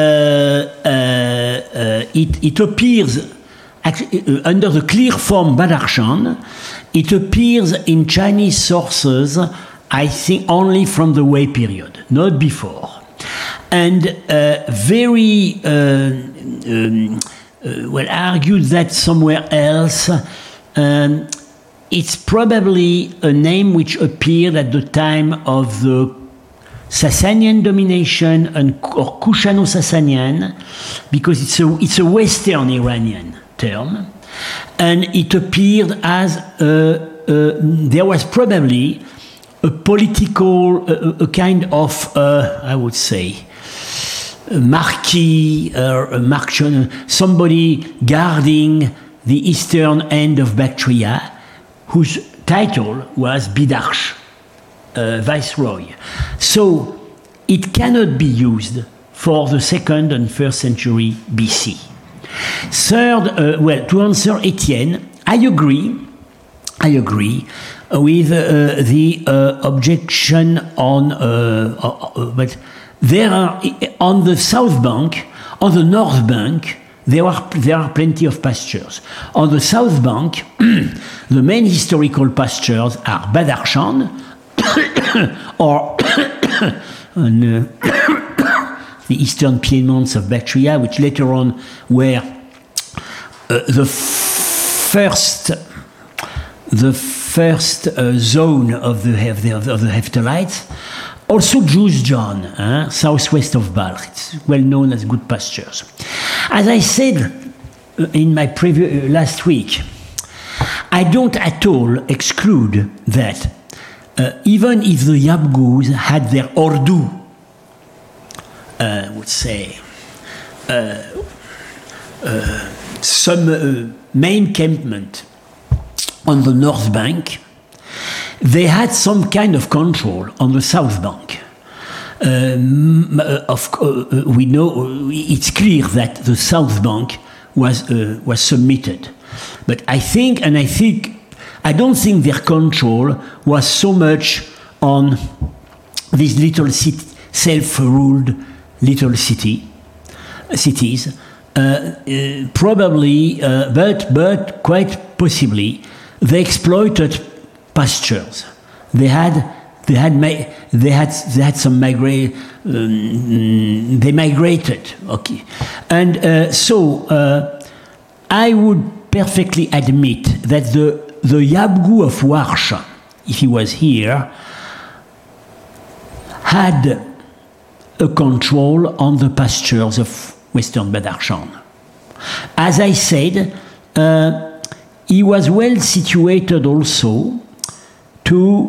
it appears, under the clear form Badakhshan, it appears in Chinese sources, I think, only from the Wei period, not before. And very argued that somewhere else, it's probably a name which appeared at the time of the Sasanian domination or Kushano-Sasanian, because it's a Western Iranian term, and it appeared as there was probably a political, a kind of, I would say, a marquis or a marchand, somebody guarding the eastern end of Bactria, whose title was Bidarsh, viceroy. So it cannot be used for the 2nd and 1st century BC. Third, to answer Etienne, I agree with the objection on, but there are on the south bank, on the north bank, there are plenty of pastures. On the south bank, the main historical pastures are Badakhshan or on, the eastern Piedmonts of Bactria, which later on were the first zone of the Hephthalites. Also Juzjan, southwest of Balkh. It's well known as good pastures. As I said in my last week, I don't at all exclude that even if the Yabgus had their Ordu, would say, some main encampment on the north bank, they had some kind of control on the south bank. We know it's clear that the south bank was submitted, but I don't think their control was so much on these little self-ruled little cities. Probably, but quite possibly, they exploited pastures. They had some they migrated. Okay, and so I would perfectly admit that the Yabgu of Warsha, if he was here, had a control on the pastures of Western Badakhshan. As I said, he was well situated also to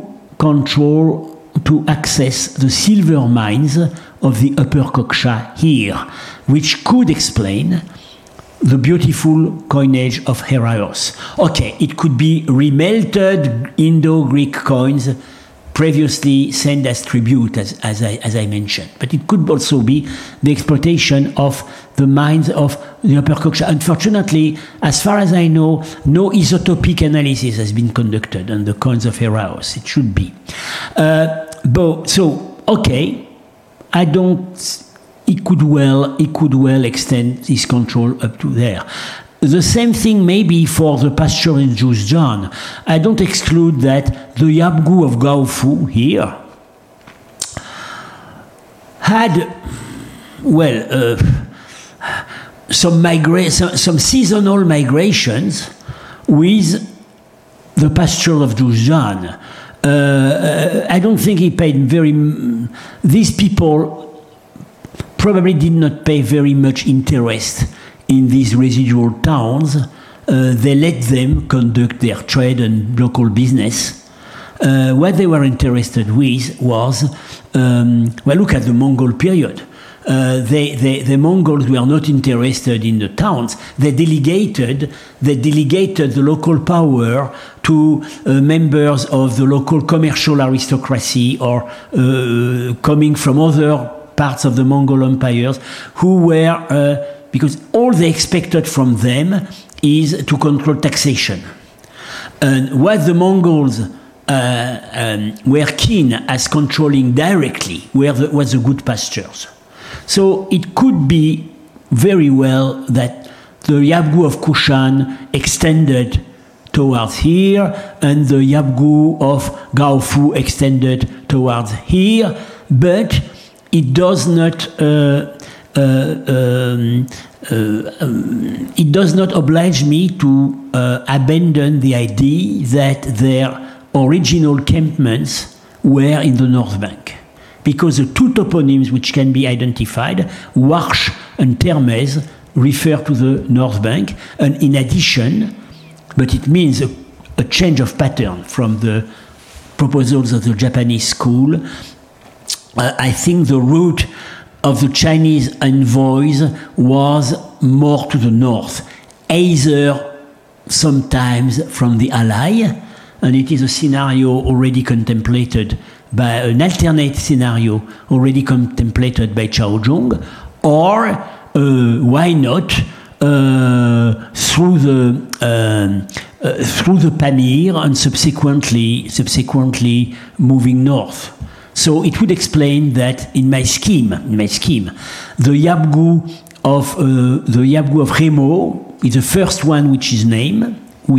access the silver mines of the Upper Koksha here, which could explain the beautiful coinage of Heraios. Okay, it could be remelted Indo-Greek coins previously sent as tribute, as I mentioned. But it could also be the exploitation of the mines of the Upper Koksha. Unfortunately, as far as I know, no isotopic analysis has been conducted on the coins of Heraios. It should be. He could well extend his control up to there. The same thing maybe for the pasture in Juzjan. I don't exclude that the Yabgu of Gaofu here had, some seasonal migrations with the pasture of Juzjan. I don't think he paid these people probably did not pay very much interest in these residual towns. They let them conduct their trade and local business. What they were interested with was, look at the Mongol period. The Mongols were not interested in the towns. They delegated the local power to members of the local commercial aristocracy or coming from other parts of the Mongol empires who were, because all they expected from them is to control taxation. And what the Mongols were keen as controlling directly was the good pastures. So it could be very well that the Yabgu of Kushan extended towards here, and the Yabgu of Gaofu extended towards here, but it does not oblige me to abandon the idea that their original encampments were in the North Bank, because the two toponyms which can be identified, Warsh and Termez, refer to the North Bank, and in addition, but it means a change of pattern from the proposals of the Japanese school. I think the route of the Chinese envoys was more to the north, either sometimes from the Ally, and it is a scenario already contemplated by an alternate scenario already contemplated by Chao Zhong, or why not through the Pamir and subsequently moving north. So it would explain that in my scheme, the Yabgu of Remo is the first one who is named.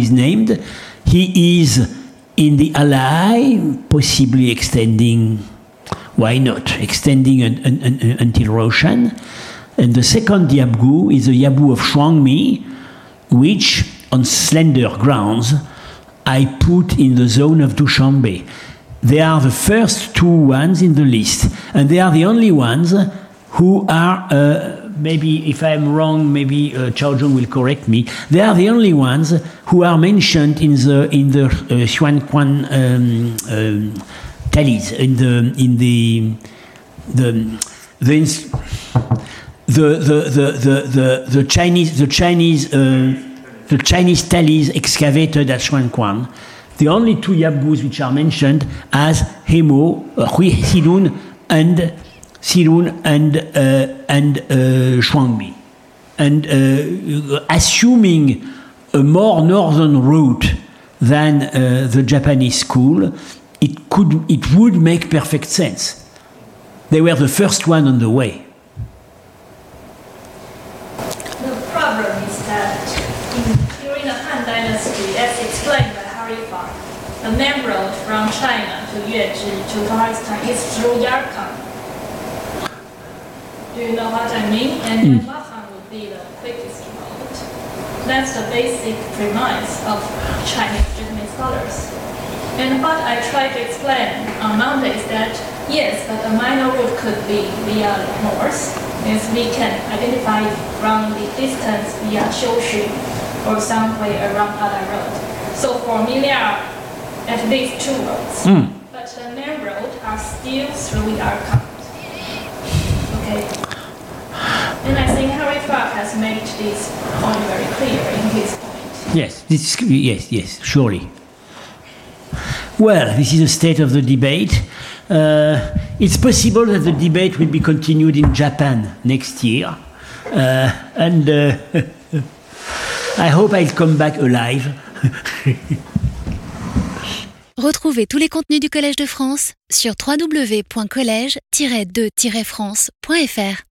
He is in the Ally, possibly extending. Why not extending until Roshan? And the second Yabgu is the Yabgu of Shuangmi, which, on slender grounds, I put in the zone of Dushanbe. They are the first two ones in the list, and they are the only ones who are maybe if I'm wrong, maybe Chao Zhong will correct me. They are the only ones who are mentioned in the Xuanquan tallies, the Chinese tallies excavated at Xuanquan. The only two Yabgus which are mentioned as Hemo, Hui Xilun and Shuangmi. And assuming a more northern route than the Japanese school, it would make perfect sense. They were the first one on the way. The problem is that during the Han Dynasty, as explained by Harry Farr, the main road from China to Yuezhi to Pakistan is through Yarkand. Do you know what I mean? And Yarkand would be the quickest road. That's the basic premise of Chinese scholars. And what I try to explain on Monday is that, yes, but a minor route could be via the north, as we can identify from the distance via Xiuxu or some way around other road. So for me, there are at least two roads. But the main road are still through Yarkand. Okay. And I think Harry Farr has made this point very clear in his point. Yes, yes, surely. Well, this is the state of the debate. It's possible that the debate will be continued in Japan next year. And I hope I'll come back alive. Retrouvez tous les contenus du Collège de France sur www.collège-2-france.fr.